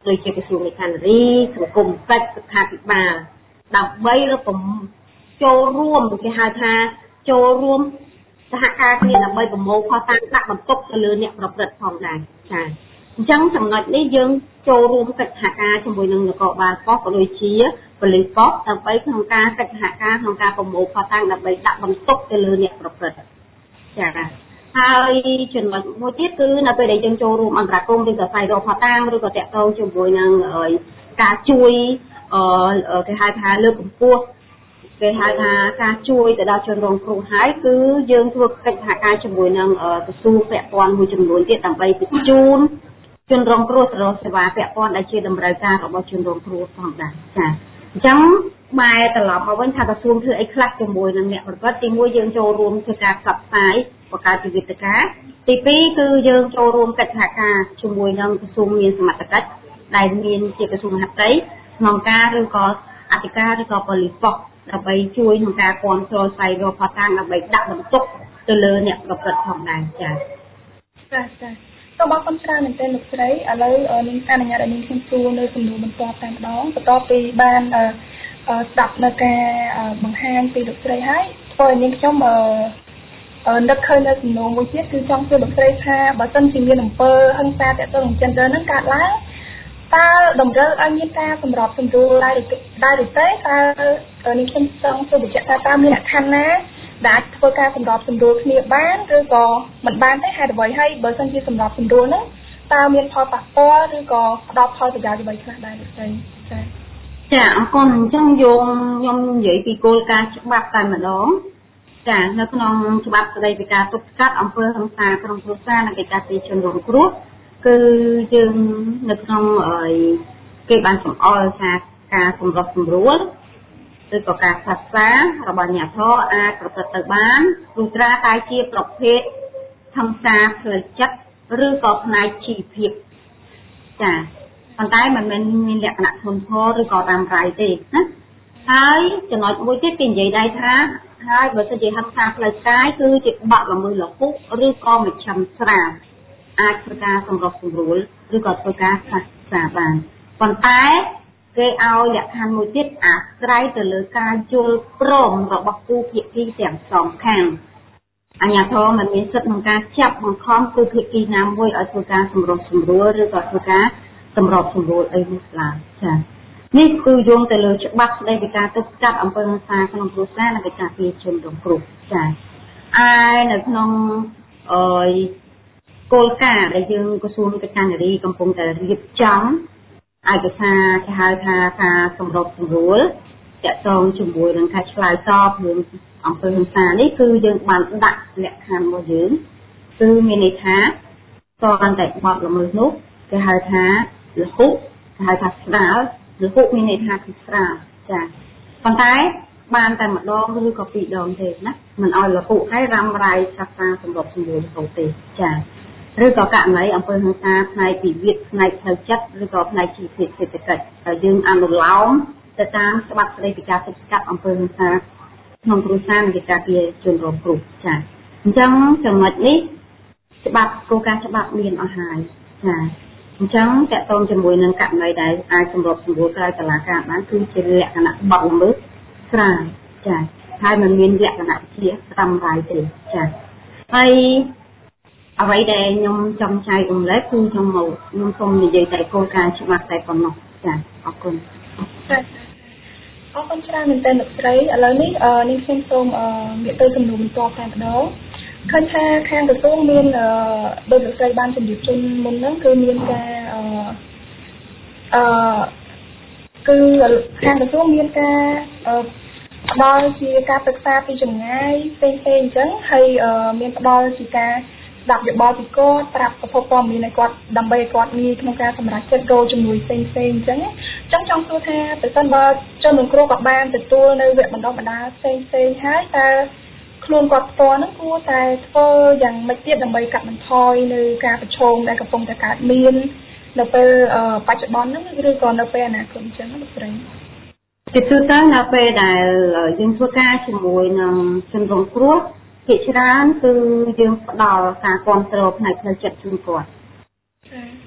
ដោយជាក្រសួងលេខាធិការីសង្គមកិច្ចសុខាភិបាលដើម្បីរកចូលរួមគេហៅថាចូលរួមសហការគ្នាដើម្បីប្រមូលខុសតាំងដាក់បន្ទុកទៅលើអ្នកប្រព្រឹត្តផងដែរចា៎អញ្ចឹងចំណុចនេះយើងចូលរួមកិច្ចសហការជាមួយនឹងនគរបាលប៉ុស្តិ៍ក៏ដូចជាប៉ូលីសប៉ុស្តិ៍ដើម្បីក្នុងការកិច្ចសហការក្នុងការប្រមូលខុសតាំងដើម្បីដាក់បន្ទុកទៅលើអ្នកប្រព្រឹត្តចា៎ហើយចំណុចមួយទៀតគឺនៅពេលដែលយើងចូលរួមអន្តរកម្មឬក៏ផ្សាយរកផតាំងឬក៏តាក់ទងជាមួយនឹងការជួយគេហៅថាលើកកម្ពស់គេហៅថាការជួយទៅដល់ជនរងគ្រោះហើយគឺយើងធ្វើកិច្ចសហការជាមួយនឹងក្រសួងពាក់ព័ន្ធមួយចំនួនទៀតដើម្បីបញ្ជូនជនរងគ្រោះទៅរកសេវាពាក់ព័ន្ធដែលជាតម្រូវការរបស់ជនរងគ្រោះផងដែរចា៎អញ្ចឹងបែរត្រឡប់មកវិញថាក្រសួងធ្វើអីខ្លះជាមួយនឹងអ្នកប្រព្រឹត្តទីមួយយើងចូលរួមធ្វើការផ្សព្វផ្សាយបង្កើតវិទ្យាការទីពីរគឺយើងចូលរួមកិច្ចសហការជាមួយនឹងក្រសួងមានសមត្ថកិច្ចដែលមានជាក្រសួងមហាផ្ទៃក្នុងការឬក៏អធិការឬក៏ប៉ូលីសប៉ុស្តិ៍ដើម្បីជួយក្នុងការគាំទ្រស្វែងរកផតាំងដើម្បីដាក់បន្ទុកទៅលើអ្នកប្រព្រឹត្តផងដែរចា៎ចាចាសូមអរគុណច្រើនមែនទែនលោកស្រីឥឡូវនាងអនុញ្ញាតឲ្យនាងខ្ញុំសួរនៅសំណួរបន្ទាប់តែម្ដងបន្ទាប់ពីបានស្ដាប់នៅការបង្ហាញពីលោកស្រីហើយធ្វើឲ្យនាងខ្ញុំនឹកឃើញនៅសំណួរមួយទៀតគឺចង់សួរលោកស្រីថាបើសិនជាមានអំពើហិង្សាទាក់ទងនឹង gender ហ្នឹងកើតឡើងតើតម្រូវឲ្យមានការសម្របសម្រួលដែរដែរឬទេតើនាងខ្ញុំចង់សួរបញ្ជាក់ថាតើមានលក្ខខណ្ឌណាដែលធ្វើការសម្របសម្រួលគ្នាបានឬក៏មិនបានទេហេតុអ្វីហើយបើសិនជាសម្របសម្រួលហ្នឹងតើមានផលប៉ះពាល់ឬក៏ផ្ដល់ផលប្រយោជន៍អ្វីខ្លះដែរលោកស្រីចា៎ចាអរគុណអញ្ចឹងយោខ្ញុំនិយាយពីគោលការណ៍ច្បាប់តែម្ដងចានៅក្នុងច្បាប់ស្តីពីការទប់ស្កាត់អំពើហិង្សាក្នុងគ្រួសារនិងកិច្ចការពារជនរងគ្រោះគឺយើងនៅក្នុងគេបានសម្អល់ថាការសម្រុះសម្រួលឬក៏ការផ្សះផ្សារបស់អាជ្ញាធរអាចប្រព្រឹត្តទៅបានព្រោះត្រាតែជាប្រភេទហិង្សាផ្លូវចិត្តឬក៏ផ្នែកជីវភាពចាប៉ុន្តែមិនមែនមានលក្ខណៈធ្ងន់ធ្ងរឬក៏រ៉ាំរ៉ៃទេណាហើយចំណុចមួយទៀតគេនិយាយដែរថាហើយបើសិនជាហិង្សាផ្លូវកាយគឺជាបាក់ល្មើសលហុឬក៏មជ្ឈិមស្រាលអាចធ្វើការសម្រុះសម្រួលឬក៏ធ្វើការផ្សះផ្សាបានប៉ុន្តែគេឲ្យលក្ខខណ្ឌមួយទៀតអាស្រ័យទៅលើការយល់ព្រមរបស់គូភាគីទាំងសងខាងអាជ្ញាធរមិនមានសិទ្ធិក្នុងការចាប់បង្ខំគូភាគីណាមួយឲ្យធ្វើការសម្រុះសម្រួលឬក៏ធ្វើការសម្របសម្រួលអីនោះឡើយចា៎នេះគឺយោងទៅលើច្បាប់ស្តីពីការទប់ស្កាត់អំពើហិង្សាក្នុងគ្រួសារនិងកិច្ចការពារជនរងគ្រោះចា៎ឯនៅក្នុងអឺគោលការណ៍ដែលយើងក្រសួងកិច្ចការនារីកំពុងតែរៀបចំឯកសារគេហៅថាការសម្របសម្រួលតាក់ទងជាមួយនឹងការឆ្លើយតបរឿងអំពើហិង្សានេះគឺយើងបានដាក់លក្ខខណ្ឌរបស់យើងគឺមានន័យថាតើតែបទល្មើសនោះគេហៅថាលហុគេហៅថាស្រាលលហុមានន័យថាគឺស្រាលចា៎ប៉ុន្តែបានតែម្ដងឬក៏ពីរដងទេណាមិនឲ្យលហុហើយរ៉ាំរ៉ៃឆាប់សាសម្របសម្រួលទៅទេចា៎ឬក៏ករណីអំពើហិង្សាផ្នែកវិវាទផ្នែកផ្លូវចិត្តឬក៏ផ្នែកជីវភាពសេដ្ឋកិច្ចហើយយើងអនុលោមទៅតាមច្បាប់ស្តីពីការទប់ស្កាត់អំពើហិង្សាក្នុងគ្រួសារនិងកិច្ចការពារជនរងគ្រោះចា៎អញ្ចឹងចំណុចនេះច្បាប់គោលការណ៍ច្បាប់មានអស់ហើយចា៎អញ្ចឹងតកតងជាមួយនឹងករណីដែលអាចសម្របសម្រួលក្រៅតុលាការបានគឺជាលក្ខណៈបទល្មើសស្រាលចា៎ហើយមិនមានលក្ខណៈជាត្រឹមត្រូវទេចា៎ហើយអ្វីដែលខ្ញុំចង់ចែករំលែកគឺខ្ញុំមកខ្ញុំសូមនិយាយតែគោលការណ៍ច្បាប់តែប៉ុណ្ណោះចា៎អរគុណចា៎អរគុណច្រើនមែនទែនលោកស្រីឥឡូវនេះនាងខ្ញុំសូមងាកទៅសំណួរបន្ទាប់តែម្ដងឃើញថាខាងក្រសួងមានដោយលោកស្រីបានជម្រាបជូនមុនហ្នឹងគឺមានការអឺអឺគឺខាងក្រសួងមានការផ្ដល់ជាការប្រឹក្សាពីចម្ងាយផ្សេងៗអញ្ចឹងហើយមានផ្ដល់ជាការស្ដាប់យោបល់ពីគាត់ប្រាប់ប្រភពព័ត៌មានឲ្យគាត់ដើម្បីឲ្យគាត់ងាយក្នុងការសម្រេចចិត្តរកជំនួយផ្សេងៗអញ្ចឹងចង់ចង់សួរថាប្រសិនបើជនរងគ្រោះក៏បានទទួលនៅវគ្គបណ្ដុះបណ្ដាលផ្សេងៗហើយតើខ្លួនគាត់ផ្ទាល់ហ្នឹងគួរតែធ្វើយ៉ាងម៉េចទៀតដើម្បីកាត់បន្ថយនៅការប្រឈមដែលកំពុងតែកើតមាននៅពេលបច្ចុប្បន្នហ្នឹងឬក៏នៅពេលអនាគតអញ្ចឹងលោកស្រីជាទូទៅនៅពេលដែលយើងធ្វើការជាមួយនឹងជនរងគ្រោះភាគច្រើនគឺយើងផ្ដល់ការគាំទ្រផ្នែកផ្លូវចិត្តជូនគាត់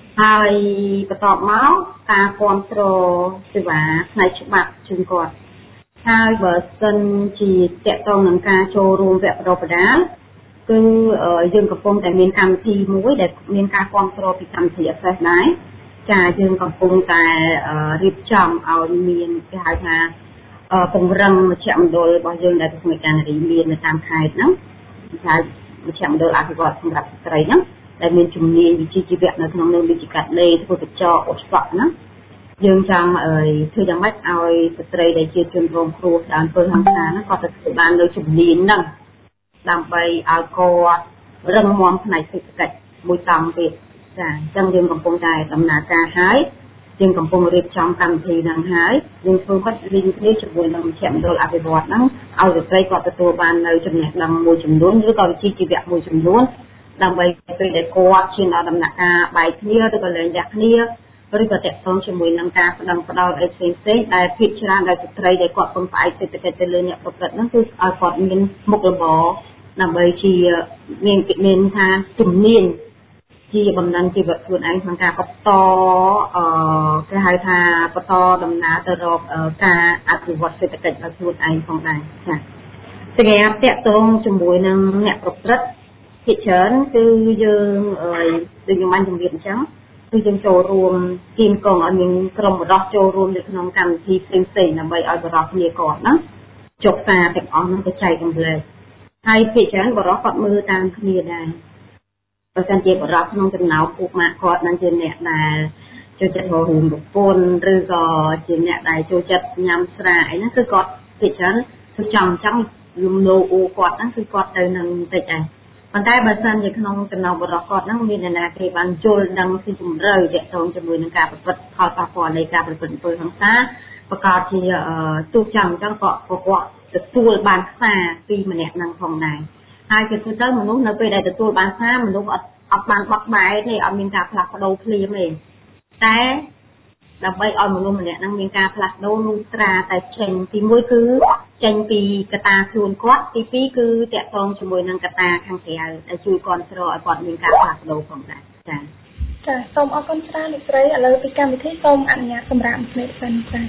ហើយបន្តមកការគ្រប់គ្រងសេវាផ្នែកច្បាប់ជូនគាត់ហើយបើសិនជាតកតងនឹងការចូលរួមវគ្គបណ្ដុះបណ្ដាលគឺយើងកំពុងតែមានកម្មវិធីមួយដែលមានការគ្រប់គ្រងពីកម្មវិធី Access ដែរចាយើងកំពុងតែរៀបចំឲ្យមានគេហៅថាពង្រឹងមជ្ឈមណ្ឌលរបស់យើងដែលក្នុងការរីមាននៅតាមខេត្តហ្នឹងចាមជ្ឈមណ្ឌលអភិវឌ្ឍសម្រាប់ស្ត្រីហ្នឹងដែលមានជំនាញវិជ្ជាជីវៈនៅក្នុងនឹងវិជ្ជាកាត់ដេរធ្វើកញ្ចក់ឧស្សាហ៍ណាយើងចង់ធ្វើយ៉ាងម៉េចឲ្យស្ត្រីដែលជាជនរងគ្រោះដោយអំពើហិង្សាហ្នឹងគាត់ទៅធ្វើបាននៅជំនាញហ្នឹងដើម្បីឲ្យគាត់រឹងមាំផ្នែកសេដ្ឋកិច្ចមួយតង់ទៀតចាអញ្ចឹងយើងកំពុងតែដំណើរការហើយយើងកំពុងរៀបចំកម្មវិធីហ្នឹងហើយយើងធ្វើគាត់រៀនគ្នាជាមួយនឹងមជ្ឈមណ្ឌលអភិវឌ្ឍហ្នឹងឲ្យស្ត្រីគាត់ទទួលបាននៅចំណេះដឹងមួយចំនួនឬក៏វិជ្ជាជីវៈមួយចំនួនដើម្បីពេលដែលគាត់ឈានដល់ដំណាក់កាលបែកគ្នាឬក៏លែងរះគ្នាឬក៏តាក់ទងជាមួយនឹងការផ្ដឹងផ្ដល់អីផ្សេងផ្សេងដែលភាគច្រើនដែលស្ត្រីដែលគាត់ពឹងផ្អែកសេដ្ឋកិច្ចទៅលើអ្នកប្រព្រឹត្តហ្នឹងគឺឲ្យគាត់មានមុខរបរដើម្បីជាមានមានថាជំនាញជាបំណងជីវិតខ្លួនឯងក្នុងការបន្តអឺគេហៅថាបន្តដំណើរទៅរកការអភិវឌ្ឍសេដ្ឋកិច្ចរបស់ខ្លួនឯងផងដែរចាសម្រាប់តាក់ទងជាមួយនឹងអ្នកប្រព្រឹត្តភាគច្រើនគឺយើងដូចខ្ញុំបានជម្រាបអញ្ចឹងគឺយើងចូលរួមគៀនកងឲ្យមានក្រុមបរិះចូលរួមនៅក្នុងកម្មវិធីផ្សេងៗដើម្បីឲ្យបរិះគ្នាគាត់ណាចុះសារទាំងអស់ហ្នឹងទៅចែករំលែកហើយភាគច្រើនបរិះគាត់មើលតាមគ្នាដែរបើសិនជាបរិះក្នុងចំណោមពុកម៉ាក់គាត់នឹងជាអ្នកដែលចូលចិត្តចូលរួមប្រពន្ធឬក៏ជាអ្នកដែលចូលចិត្តញ៉ាំស្រាអីហ្នឹងគឺគាត់ភាគច្រើនគឺចង់ចង់លំលោអូគាត់ហ្នឹងគឺគាត់ទៅនឹងតិចដែរប៉ុន្តែបើសិនជាក្នុងចំណោមបរិះគាត់ហ្នឹងមានអ្នកណាគេបានយល់ដឹងពីជំរឿទាក់ទងជាមួយនឹងការប្រព្រឹត្តផលប៉ះពាល់នៃការប្រព្រឹត្តអំពើហិង្សាប្រកាសជាទូចង់អញ្ចឹងក៏គាត់ទទួលបានសារពីម្នាក់ហ្នឹងផងដែរហើយជាទូទៅមនុស្សនៅពេលដែលទទួលបានសារមនុស្សអត់អត់បានបត់បែកទេអត់មានការផ្លាស់ប្ដូរភ្លាមទេតែដើម្បីឲ្យមនុស្សម្នាក់ហ្នឹងមានការផ្លាស់ប្ដូរលុះត្រាតែចេញទីមួយគឺចេញពីកត្តាខ្លួនគាត់ទីពីរគឺតាក់ទងជាមួយនឹងកត្តាខាងក្រៅដែលជួយគ្រប់គ្រងឲ្យគាត់មានការផ្លាស់ប្ដូរផងដែរចា៎ចាសូមអរគុណច្រើនលោកស្រីឥឡូវពីកម្មវិធីសូមអនុញ្ញាតសម្រាប់ភ្នែកសិនចា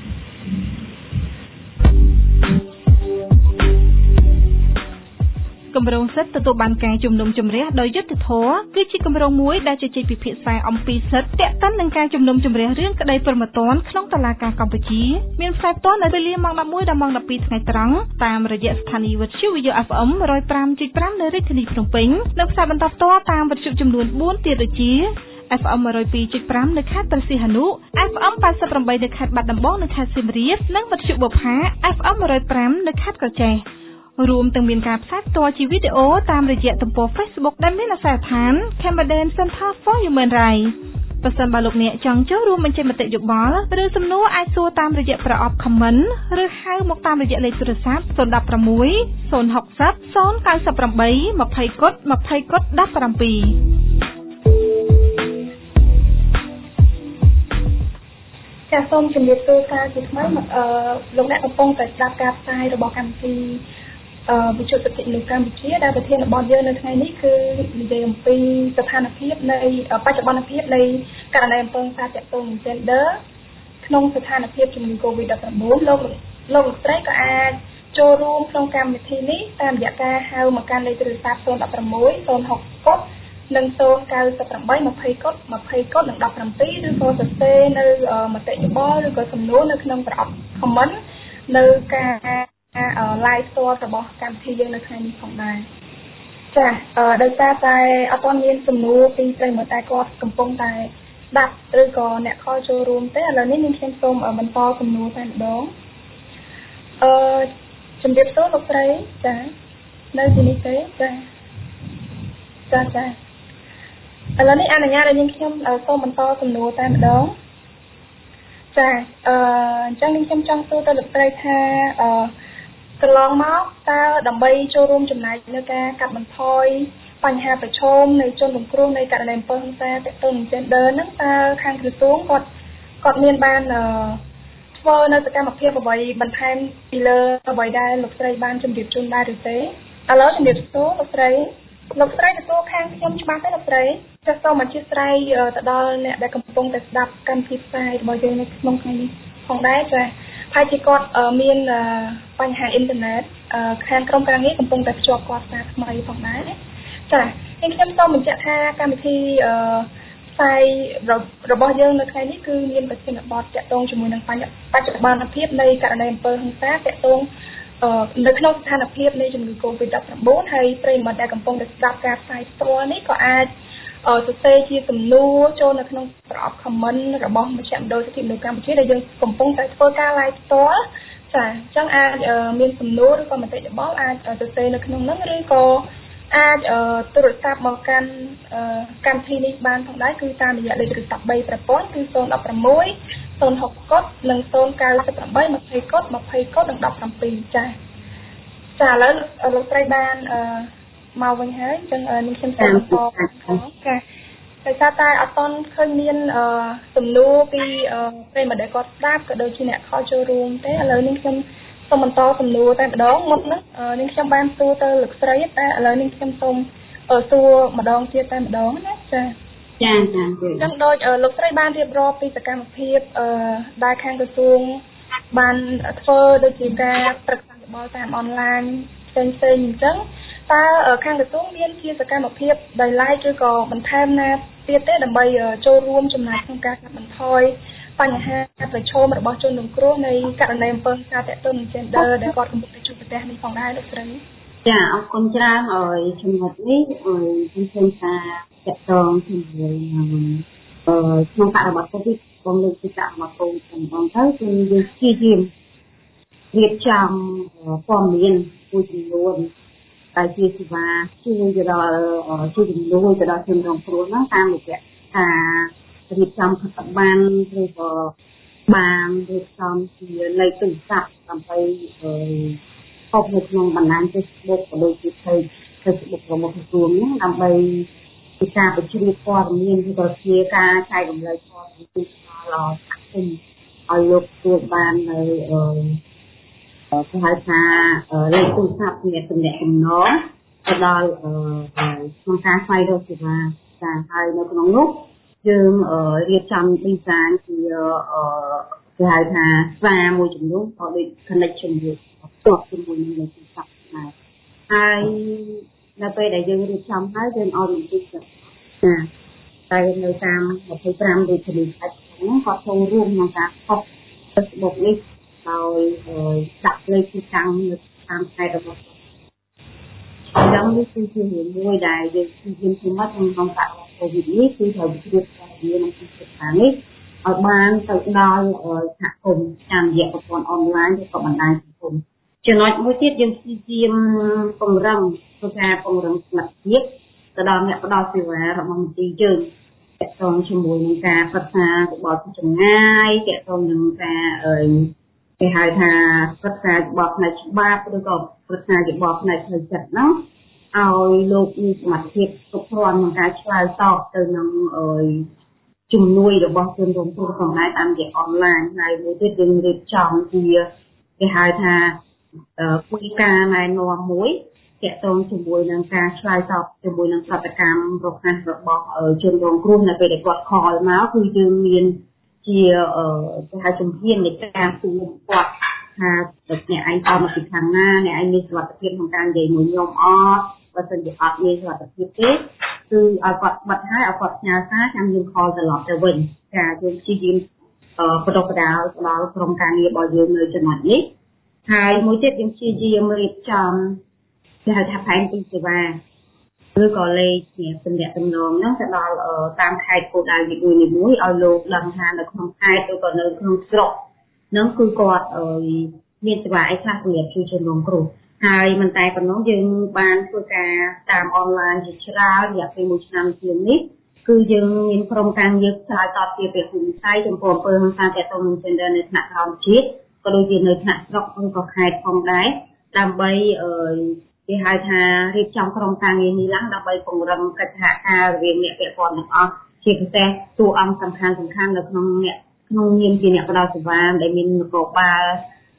គម្រោងសិទ្ធិទទួលបានការជំនុំជម្រះដោយយុត្តិធម៌គឺជាគម្រោងមួយដែលជជែកពិភាក្សាអំពីសិទ្ធិទាក់ទងនឹងការជំនុំជម្រះរឿងក្តីព្រហ្មទណ្ឌក្នុងតុលាការកម្ពុជាមានផ្សាយផ្ទាល់នៅវេលាម៉ោងដប់មួយដល់ម៉ោងដប់ពីរថ្ងៃត្រង់តាមរយៈស្ថានីយ៍វិទ្យុ Video អេฟ em một không năm chấm năm នៅរាជធានីភ្នំពេញនិងផ្សាយបន្តផ្ទាល់តាមវិទ្យុចំនួនបួនទៀតដូចជា អេฟ em một không hai chấm năm នៅខេត្តព្រះសីហនុ អេฟ em 八十八 នៅខេត្តបាត់ដំបងនិងខេត្តសៀមរាបនិងវិទ្យុបុប្ផា អេฟ em một không năm នៅខេត្តកោះចេះរួមទាំងមានការផ្សាយផ្ទាល់ជាវីដេអូតាមរយៈទំព័រ Facebook ដែលមានអាសយដ្ឋាន Cambodian Center for Human Rights បើសិនបើលោកអ្នកចង់ចូលរួមបញ្ចេញមតិយោបល់ឬសំណួរអាចសួរតាមរយៈប្រអប់ Comment ឬហៅមកតាមរយៈលេខទូរស័ព្ទ 016 060 098 20 17ចាសូមជម្រាបសួរការជាថ្មីអឺលោកអ្នកកំពុងតែស្ដាប់ការផ្សាយរបស់កម្មវិធីអឺវិទ្យុសិទ្ធិមនុស្សកម្ពុជាដែលប្រធានបទយើងនៅថ្ងៃនេះគឺនិយាយអំពីស្ថានភាពនៃបច្ចុប្បន្នភាពនៃករណីអំពើហិង្សាទាក់ទងនឹង Gender ក្នុងស្ថានភាពជំងឺ COVID ដប់ប្រាំបួន លោកលោកស្រីក៏អាចចូលរួមក្នុងកម្មវិធីនេះតាមរយៈការហៅមកកាន់លេខទូរស័ព្ទ 016 060 និង 098 20 កុដ 20 កុដ និង 17 ឬក៏សរសេរនៅមតិយោបល់ឬក៏សំណួរនៅក្នុងប្រអប់ comment នៅការ live store របស់កម្មវិធីយើងនៅថ្ងៃនេះផងដែរចាអឺដោយសារតែអត់ទាន់មានសំណួរពីប្រិយមិត្តតែគាត់កំពុងតែស្ដាប់ឬក៏អ្នកខលចូលរួមទេឥឡូវនេះខ្ញុំខ្ញុំសូមបន្តសំណួរតែម្ដងអឺជំរាបសួរលោកស្រីចានៅទីនេះទេចាចាចាឥឡូវនេះអនុញ្ញាតឲ្យខ្ញុំខ្ញុំសូមបន្តសំណួរតែម្ដងចាអឺអញ្ចឹងខ្ញុំចង់សួរទៅលោកស្រីថាអឺកន្លងមកតើដើម្បីចូលរួមចំណែកនៅការកាត់បន្ថយបញ្ហាប្រឈមនៃជនរងគ្រោះនៃករណីអំពើហិង្សាទាក់ទងនឹង Gender ហ្នឹងតើខាងក្រសួងគាត់គាត់មានបានអឺធ្វើនៅសកម្មភាពអ្វីបន្ថែមពីលើអ្វីដែលលោកស្រីបានជម្រាបជូនដែរឬទេឥឡូវជម្រាបសួរលោកស្រីលោកស្រីទទួលខាងខ្ញុំច្បាស់ទេលោកស្រីចាសសូមអធិស្ឋានទៅដល់អ្នកដែលកំពុងតែស្ដាប់កម្មវិធីផ្សាយរបស់យើងនៅក្នុងថ្ងៃនេះផងដែរចា៎ហើយជាគាត់មានបញ្ហាអ៊ីនធឺណិតខាងក្រុមការងារកំពុងតែភ្ជាប់គាត់សារថ្មីផងដែរចា៎ហើយខ្ញុំសូមបញ្ជាក់ថាកម្មវិធីផ្សាយរបស់យើងនៅថ្ងៃនេះគឺមានប្រធានបទទាក់ទងជាមួយនឹងបញ្ហាបច្ចុប្បន្នភាពនៃករណីអំពើហិង្សាទាក់ទងនៅក្នុងស្ថានភាពនៃជំងឺ កូវីដ ដប់ប្រាំបួន ហើយប្រិយមិត្តដែលកំពុងតែស្ដាប់ការផ្សាយផ្ទាល់នេះក៏អាចសរសេរជាសំណួរចូលនៅក្នុងប្រអប់ comment របស់មជ្ឈមណ្ឌលសិទ្ធិមនុស្សកម្ពុជាដែលយើងកំពុងតែធ្វើការ live ផ្ទាល់ចាអញ្ចឹងអាចមានសំណួរឬក៏មតិយោបល់អាចសរសេរនៅក្នុងនោះឬក៏អាចទូរស័ព្ទមកកាន់កម្មវិធីនេះបានផងដែរគឺតាមរយៈលេខទូរស័ព្ទបីប្រព័ន្ធគឺศูนย์ หนึ่ง หก ศูนย์ หก កុដនិងศูนย์ เก้า แปด ยี่สิบកុដยี่สิบកុដនិងដប់ប្រាំពីរចា៎ចាឥឡូវលោកស្រីបានមកវិញហើយអញ្ចឹងនេះខ្ញុំសូមបន្តចាដោយសារតែអត់ទាន់ឃើញមានសំណួរពីប្រិយមិត្តដែលគាត់ស្ដាប់ក៏ដូចជាអ្នកខលចូលរួមទេឥឡូវនេះខ្ញុំសូមបន្តសំណួរតែម្ដងមុនហ្នឹងនេះខ្ញុំបានសួរទៅលោកស្រីតែឥឡូវនេះខ្ញុំសូមសួរម្ដងទៀតតែម្ដងណាចាចាចាចឹងដូចលោកស្រីបានរៀបរាប់ពីសកម្មភាពដែលខាងក្រសួងបានធ្វើដូចជាការប្រឹក្សាយោបល់តាមអនឡាញផ្សេងផ្សេងអញ្ចឹងតើខាងក្រសួងមានជាសកម្មភាពដោយឡែកឬក៏បន្ថែមណាទៀតទេដើម្បីចូលរួមចំណែកក្នុងការកាត់បន្ថយបញ្ហាប្រឈមរបស់ជនរងគ្រោះនៃករណីអំពើហិង្សាទាក់ទងនឹង gender ដែលគាត់កំពុងតែជួបប្រទះនេះផងដែរលោកស្រីចាអរគុណច្រើនអើយចំណុចនេះអើយខ្ញុំឃើញថាទាក់ទងជាមួយនឹងអឺក្នុងបរិបទនេះខ្ញុំលើកពីកម្មមកូនទាំងបងទៅគឺយើងព្យាយាមរៀបចំព័ត៌មានមួយចំនួនតែជាសេវាជួយទៅដល់ជួយជំនួយទៅដល់ជនរងគ្រោះហ្នឹងតាមរយៈការរៀបចំខិតបានឬក៏បានរៀបចំជាលេខទូរស័ព្ទដើម្បីអឺហូបនៅក្នុងបណ្ដាញ Facebook ក៏ដូចជា page Facebook របស់ក្រសួងហ្នឹងដើម្បីពីការបញ្ជ្រាបព័ត៌មានឬក៏ជាការចែករំលែកព័ត៌មានទៅដល់សហគមន៍ឲ្យលោកទទួលបាននៅអឺគេហៅថាលេខទូរស័ព្ទអ្នកទំនាក់ទំនងទៅដល់ក្នុងការស្វែងរកសេវាចាហើយនៅក្នុងនោះយើងរៀបចំ design ជាគេហៅថាសារមួយចំនួនក៏ដូច connection ជាមួយផ្ទាល់ជាមួយនឹងលេខទូរស័ព្ទដែរហើយនៅពេលដែលយើងរៀបចំហើយយើងឲ្យមន្ទីរចាតែនៅតាមยี่สิบห้าរាជធានីខេត្តហ្នឹងក៏ចូលរួមក្នុងការផុស Facebook នេះដោយដាក់លេខទីតាំងនៅតាមខេត្តរបស់ខ្ញុំនេះគឺជាមួយដែលយើងជឿជាមកក្នុងការកូវីដនេះគឺត្រូវជ្រាបព័ត៌មានក្នុងទីផ្សារនេះឲ្យបានទៅដល់សហគមន៍តាមរយៈប្រព័ន្ធអនឡាញឬក៏បណ្ដាញសង្គមចំណុចមួយទៀតយើងព្យាយាមពង្រឹងធ្វើការពង្រឹងសមត្ថភាពទៅដល់អ្នកផ្ដល់សេវារបស់មន្ទីរយើងទាក់ទងជាមួយនឹងការប្រឹក្សាយោបល់ពីចម្ងាយទាក់ទងនឹងការអឺគេហៅថាប្រឹក្សាយោបល់ផ្នែកច្បាប់ឬក៏ប្រឹក្សាយោបល់ផ្នែកផ្លូវចិត្តហ្នឹងឲ្យលោកមានសមត្ថភាពគ្រប់គ្រាន់ក្នុងការឆ្លើយតបទៅនឹងអឺជំនួយរបស់ជនរងគ្រោះផងដែរតាមរយៈអនឡាញហើយមួយទៀតយើងរៀបចំជាគេហៅថាគោលការណ៍ណែនាំមួយទាក់ទងជាមួយនឹងការឆ្លើយតបជាមួយនឹងប្រតិកម្មរហ័សរបស់ជនរងគ្រោះនៅពេលដែលគាត់ខលមកគឺយើងមានជាគេហៅជំហាននៃការសួរគាត់ថាអ្នកឯងតមកពីខាងណាអ្នកឯងមានសុខភាពក្នុងការនិយាយមួយខ្ញុំអត់បើសិនជាអត់មានសុខភាពទេគឺឲ្យគាត់បិទហើយឲ្យគាត់ផ្ញើសារចាំយើងខលត្រឡប់ទៅវិញចាយើងព្យាយាមបដិបដាលផ្ដល់ក្រុមការងាររបស់យើងនៅចំណុចនេះហើយមួយទៀតយើងព្យាយាមរៀបចំគេហៅថាផែនទីសេវាឬក៏លេខជាទំនាក់ទំនងហ្នឹងទៅដល់តាមខេត្តគោលដៅនីមួយៗឲ្យលោកដឹងថានៅក្នុងខេត្តឬក៏នៅក្នុងស្រុកហ្នឹងគឺគាត់មានសេវាអីខ្លះសម្រាប់ជួយជនរងគ្រោះហើយមិនតែប៉ុណ្ណោះយើងបានធ្វើការតាមអនឡាញជាច្រើនរយៈពេលមួយឆ្នាំជាងនេះគឺយើងមានក្រុមការងារឆ្លើយតបជាវិស័យចំពោះអំពើហិង្សាទាក់ទងនឹង gender នៅថ្នាក់ក្រោមជាតិក៏ដូចជានៅថ្នាក់ស្រុកឬក៏ខេត្តផងដែរដើម្បីគេហៅថារៀបចំក្រុមការងារនេះឡើងដើម្បីពង្រឹងកិច្ចសហការរវាងអ្នកពាក់ព័ន្ធទាំងអស់ជាពិសេសតួអង្គសំខាន់ៗនៅក្នុងអ្នកក្នុងនាមជាអ្នកផ្ដល់សេវាដែលមាននគរបាល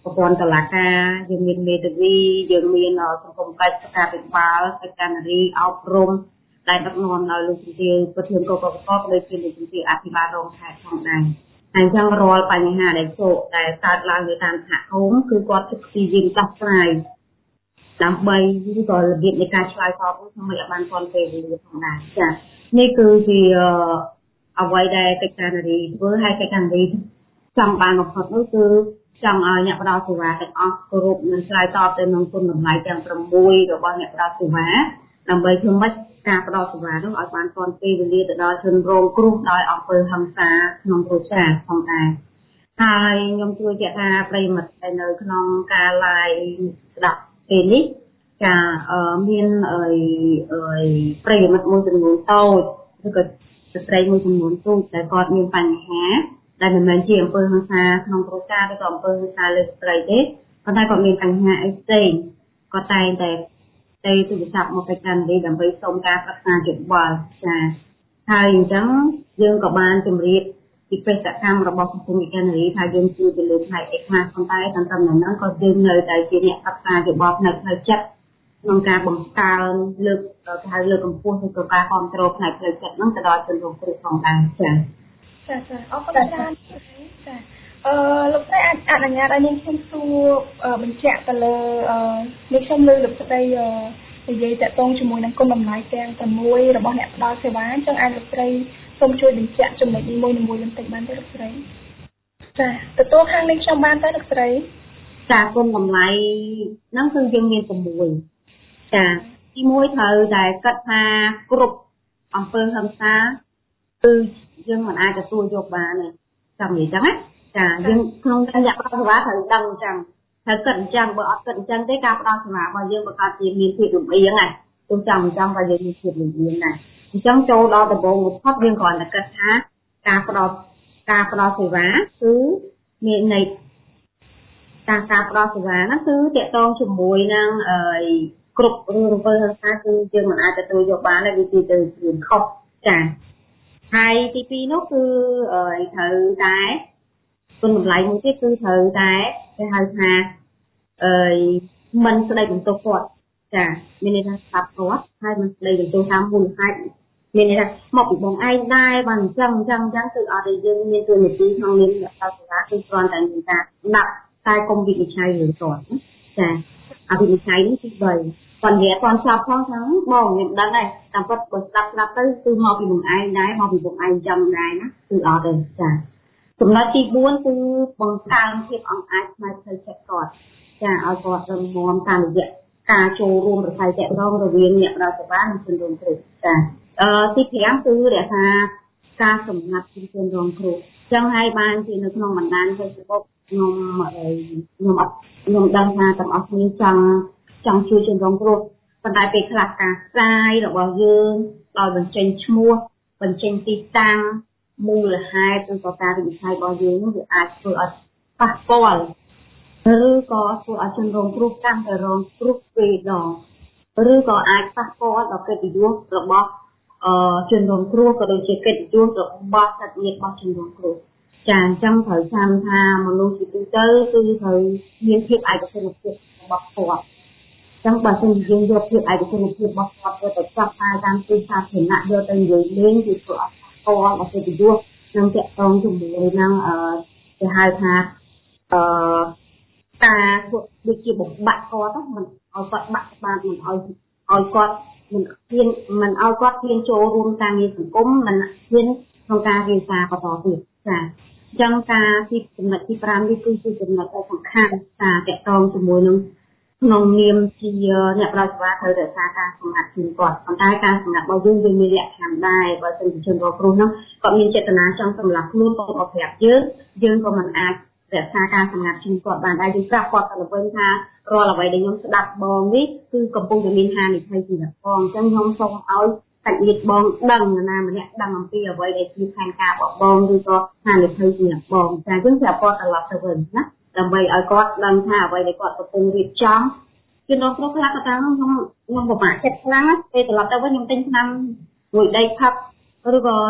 ប្រព័ន្ធតុលាការយើងមានមេធាវីយើងមានសង្គមកិច្ចការពិបាលកិច្ចការនារីអប់រំដែលដឹកនាំដោយលោកជំទាវប្រធានកកកក៏ដូចជាលោកជំទាវអភិបាលរងខេត្តផងដែរហើយអញ្ចឹងរាល់បញ្ហាដែលចូលដែលកើតឡើងនៅតាមសហគមន៍គឺគាត់ជិះពីយើងដោះស្រាយដើម្បីឬក៏របៀបនៃការឆ្លើយតបនោះធ្វើឲ្យបានទាន់ពេលវេលាផងដែរចា៎នេះគឺជាអ្វីដែលកិច្ចការនារីធ្វើហើយកិច្ចការនារីចង់បានបំផុតនោះគឺចង់ឲ្យអ្នកផ្ដល់សេវាទាំងអស់គ្រប់នឹងឆ្លើយតបទៅនឹងគុណតម្លៃទាំងប្រាំមួយរបស់អ្នកផ្ដល់សេវាដើម្បីធ្វើម៉េចការផ្ដល់សេវានោះឲ្យបានទាន់ពេលវេលាទៅដល់ជនរងគ្រោះដោយអំពើហិង្សាក្នុងគ្រួសារផងដែរហើយខ្ញុំជួយជាថាប្រិមិត្តដែលនៅក្នុងការ live ស្ដាប់ពេលនេះចាមានអីអីប្រិមិត្តមួយចំនួនតូចឬក៏ស្ត្រីមួយចំនួនតូចដែលគាត់មានបញ្ហាដែលមិនមែនជាអំពើហិង្សាក្នុងគ្រួសារឬក៏អំពើហិង្សាលើស្ត្រីទេប៉ុន្តែគាត់មានបញ្ហាអីផ្សេងគាត់តែងតែទៅទូរស័ព្ទមកកិច្ចការនារីដើម្បីសុំការប្រឹក្សាយោបល់ចាហើយអញ្ចឹងយើងក៏បានជម្រាបពីបេសកកម្មរបស់សង្គមវិការនារីថាយើងជួយទៅលើផ្នែកអីខ្លះប៉ុន្តែតាមតាមហ្នឹងក៏យើងនៅតែជាអ្នកប្រឹក្សាយោបល់ផ្នែកផ្លូវចិត្តក្នុងការបង្កើនលើកគេហៅលើកកម្ពស់ឬក៏ការគ្រប់គ្រងផ្នែកផ្លូវចិត្តហ្នឹងទៅដល់ជនរងគ្រោះផងដែរចាចាចាអរគុណច្រើនចាអឺលោកស្រីអាចអនុញ្ញាតឲ្យនាងខ្ញុំសួរបញ្ជាក់ទៅលើនាងខ្ញុំលើលោកស្រីនិយាយតាក់ទងជាមួយនឹងគុណតម្លៃទាំងប្រាំមួយរបស់អ្នកផ្ដល់សេវាអញ្ចឹងអាចលោកស្រីសូមជួយបញ្ជាក់ចំណុចនីមួយៗបន្តិចបានទេលោកស្រីចាទទួលខាងនាងខ្ញុំបានទេលោកស្រីចាគុណតម្លៃហ្នឹងគឺយើងមានប្រាំមួយចាទីមួយត្រូវតែគិតថាគ្រប់អំពើហិង្សាគឺយើងមិនអាចទទួលយកបានទេចាំនិយាយចឹងណាចាយើងក្នុងការយកផ្ដល់សេវាត្រូវដឹងអញ្ចឹងត្រូវគិតអញ្ចឹងបើអត់គិតអញ្ចឹងទេការផ្ដល់សេវារបស់យើងប្រកាសជាមានភាពលំអៀងណាទោះចាំអញ្ចឹងបើយើងមានភាពលំអៀងណាអញ្ចឹងចូលដល់ដំបូងបំផុតយើងគ្រាន់តែគិតថាការផ្ដល់ការផ្ដល់សេវាគឺមានន័យការការផ្ដល់សេវាហ្នឹងគឺតកតងជាមួយនឹងអឺគ្រប់រឿងអំពើហិង្សាគឺយើងមិនអាចទទួលយកបានទេវាជាទៅរឿងខុសចាហើយទីពីរនោះគឺអឺត្រូវតែគុណតម្លៃមួយទៀតគឺត្រូវតែគេហៅថាអឺមិនស្ដីបន្ទោសគាត់ចាមានន័យថាស្ដាប់គាត់ហើយមិនស្ដីបន្ទោសតាមមូលហេតុមានន័យថាមកពីបងឯងដែរបានអញ្ចឹងអញ្ចឹងអញ្ចឹងគឺអត់ឲ្យយើងមានទូនាទីក្នុងនាមអ្នកផ្ដល់សេវាគឺគ្រាន់តែមានការដាក់តែកុំវិនិច្ឆ័យរឿងគាត់ចាអវិនិច្ឆ័យនេះទីបីប៉ុន្តែអត់ទាន់ចប់ផងហ្នឹងបងខ្ញុំដឹងដែរតាមពិតបើស្ដាប់ស្ដាប់ទៅគឺមកពីបងឯងដែរមកពីបងឯងចាំដែរណាគឺអត់ទេចាចំណុចទីបួនគឺបង្កើនភាពអង្អាចផ្នែកផ្លូវចិត្តគាត់ចាឲ្យគាត់រឹងមាំតាមរយៈការចូលរួមប្រស័យទាក់ទងរវាងអ្នកផ្ដល់សេវានិងជនរងគ្រោះចាអឺទីប្រាំគឺរក្សាការសម្ងាត់ពីជនរងគ្រោះអញ្ចឹងហើយបានជានៅក្នុងបណ្ដាញ Facebook ខ្ញុំខ្ញុំអត់ខ្ញុំដឹងថាទាំងអស់គ្នាចង់ចង់ជួយជនរងគ្រោះប៉ុន្តែពេលខ្លះការផ្សាយរបស់យើងដោយបញ្ចេញឈ្មោះបញ្ចេញទីតាំងមូលហេតុឬក៏ការវិនិច្ឆ័យរបស់យើងនោះវាអាចធ្វើឲ្យប៉ះពាល់ឬក៏ធ្វើឲ្យជនរងគ្រោះកាន់តែរងគ្រោះពេលដងឬក៏អាចប៉ះពាល់ដល់កិត្តិយសរបស់អឺជនរងគ្រោះក៏ដូចជាកិត្តិយសរបស់សាច់ញាតិរបស់ជនរងគ្រោះចាអញ្ចឹងត្រូវចាំថាមនុស្សជាទូទៅគឺត្រូវមានភាពឯកជនភាពរបស់គាត់ចឹងបើសិនជាយើងយកភាពឯកជនភាពរបស់គាត់ទៅចាប់ផ្សាយតាមទីសាធារណៈយកទៅនិយាយលេងគឺធ្វើឲ្យប៉ះពាល់ដល់កិត្តិយសនិងតាក់ទងជាមួយនឹងអឺគេហៅថាអឺការដូចជាបំបាក់គាត់ហ្នឹងមិនឲ្យគាត់បាក់បានមិនឲ្យឲ្យគាត់មិនហ៊ានមិនឲ្យគាត់ហ៊ានចូលរួមការងារសង្គមមិនហ៊ានក្នុងការរៀនការបន្តទៀតចាអញ្ចឹងការទីចំណុចទីប្រាំនេះគឺជាចំណុចដែលសំខាន់ការតាក់ទងជាមួយនឹងក្នុងនាមជាអ្នកផ្ដល់សេវាត្រូវរក្សាការសម្ងាត់ជូនគាត់ប៉ុន្តែការសម្ងាត់របស់យើងវាមានលក្ខខណ្ឌដែរបើសិនជាជនរងគ្រោះនោះគាត់មានចេតនាចង់សម្លាប់ខ្លួនក៏អត់ប្រាប់យើងយើងក៏មិនអាចរក្សាការសម្ងាត់ជូនគាត់បានដែរយើងប្រាប់គាត់ទៅវិញថារាល់អ្វីដែលខ្ញុំស្ដាប់បងនេះគឺកំពុងតែមានហានិភ័យសម្រាប់បងអញ្ចឹងខ្ញុំសូមឲ្យសាច់ញាតិបងដឹងណាម្នាក់ដឹងអំពីអ្វីដែលជាផែនការរបស់បងឬក៏ហានិភ័យសម្រាប់បងចាអញ្ចឹងប្រាប់គាត់ត្រឡប់ទៅវិញណាដើម្បីឲ្យគាត់ដឹងថាអ្វីដែលគាត់កំពុងរៀបចំជនរងគ្រោះខ្លះគាត់ថាខ្ញុំខ្ញុំពិបាកចិត្តខ្លាំងពេលត្រឡប់ទៅវិញខ្ញុំទិញថ្នាំមួយដីផឹកឬក៏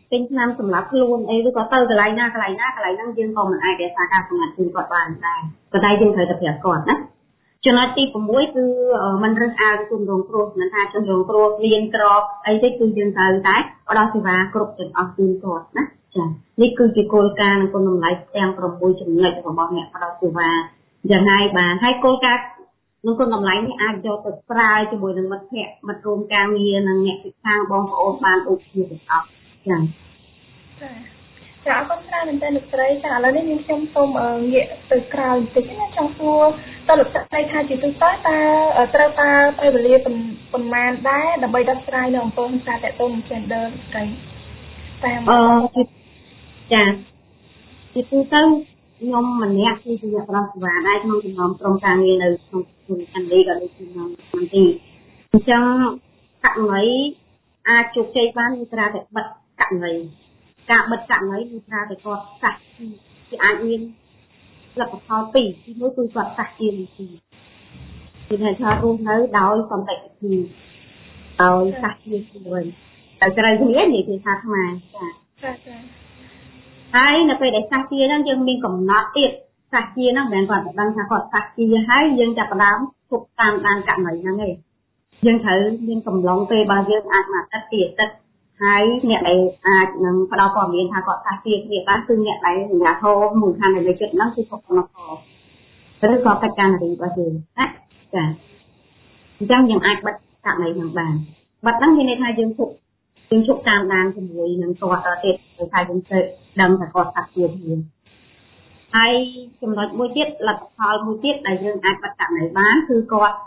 ទិញថ្នាំសម្រាប់ខ្លួនអីឬក៏ទៅកន្លែងណាកន្លែងណាកន្លែងហ្នឹងយើងក៏មិនអាចរក្សាការសម្ងាត់ជូនគាត់បានដែរប៉ុន្តែយើងត្រូវតែប្រាប់គាត់ណាចំណុចទី6គឺมันរើសអើងជំរងគ្រោះមិនថាជំរងគ្រោះមានក្របអីទេគឺយើងត្រូវតែផ្ដល់សេវាគ្រប់ទាំងអស់ជូនគាត់ណាចានេះគឺជាគោលការណ៍និងគុណតម្លៃទាំង6ចំណុចរបស់អ្នកផ្ដល់សេវាយ៉ាងណាបានហើយគោលការណ៍នឹងគុណតម្លៃនេះអាចយកទៅប្រើជាមួយនឹងមិត្តភ័ក្តិមិត្តរួមការងារនិងអ្នកជិតខាងបងប្អូនបានដូចគ្នាទាំងអស់ចា៎ចាអរគុណច្រើនមែនទែនលោកស្រីចាឥឡូវនេះខ្ញុំខ្ញុំសូមងាកទៅក្រៅបន្តិចណាចង់សួរតើលោកស្រីថាជាទូទៅតើត្រូវតើពេលវេលាប៉ុន្មានដែរដើម្បីដោះស្រាយនៅអំពើហិង្សាទាក់ទងនឹង gender ស្រីតាមអឺចាជាទូទៅខ្ញុំម្នាក់គឺជាអ្នកផ្ដល់សេវាដែរក្នុងចំណោមក្រុមការងារនៅក្នុងក្នុងអាមេរិកក៏ដូចជាក្នុងមន្ទីរអញ្ចឹងករណីអាចជោគជ័យបានគឺត្រូវតែបិទករណីការបិទករណីគឺត្រូវតែគាត់សាស់ជាអាចមានលទ្ធផលពីរទីមួយគឺគាត់សាស់ជាវិធីគឺថាថារស់នៅដោយសន្តិវិធីដោយសាស់ជាជាមួយតែត្រូវគ្នានិយាយថាខ្មែរចាចាចាហើយនៅពេលដែលសាសជាហ្នឹងយើងមានកំណត់ទៀតសាសជាហ្នឹងមិនមែនគាត់ដឹងថាគាត់សាសជាហើយយើងចាប់ផ្ដើមគប់តាមដានករណីហ្នឹងឯងយើងត្រូវមានកំឡុងពេលបើយើងអាចមកទឹកពីទឹកហើយអ្នកដែលអាចនឹងផ្ដល់ព័ត៌មានថាគាត់សាសជាគ្នាបានគឺអ្នកដែលអាជ្ញាធរមូលដ្ឋាននៃចិត្តហ្នឹងគឺគ្រប់កំណត់ឬក៏កិច្ចការនារីរបស់យើងណាចាអញ្ចឹងយើងអាចបិទករណីហ្នឹងបានបិទហ្នឹងមានន័យថាយើងគប់យើងជប់តាមដានជាមួយនឹងគាត់ទៀតដោយសារយើងទៅដឹងថាគាត់សាក់ជាគ្នាហើយចំណុចមួយទៀតលទ្ធផលមួយទៀតដែលយើងអាចបិទករណីបានគឺគាត់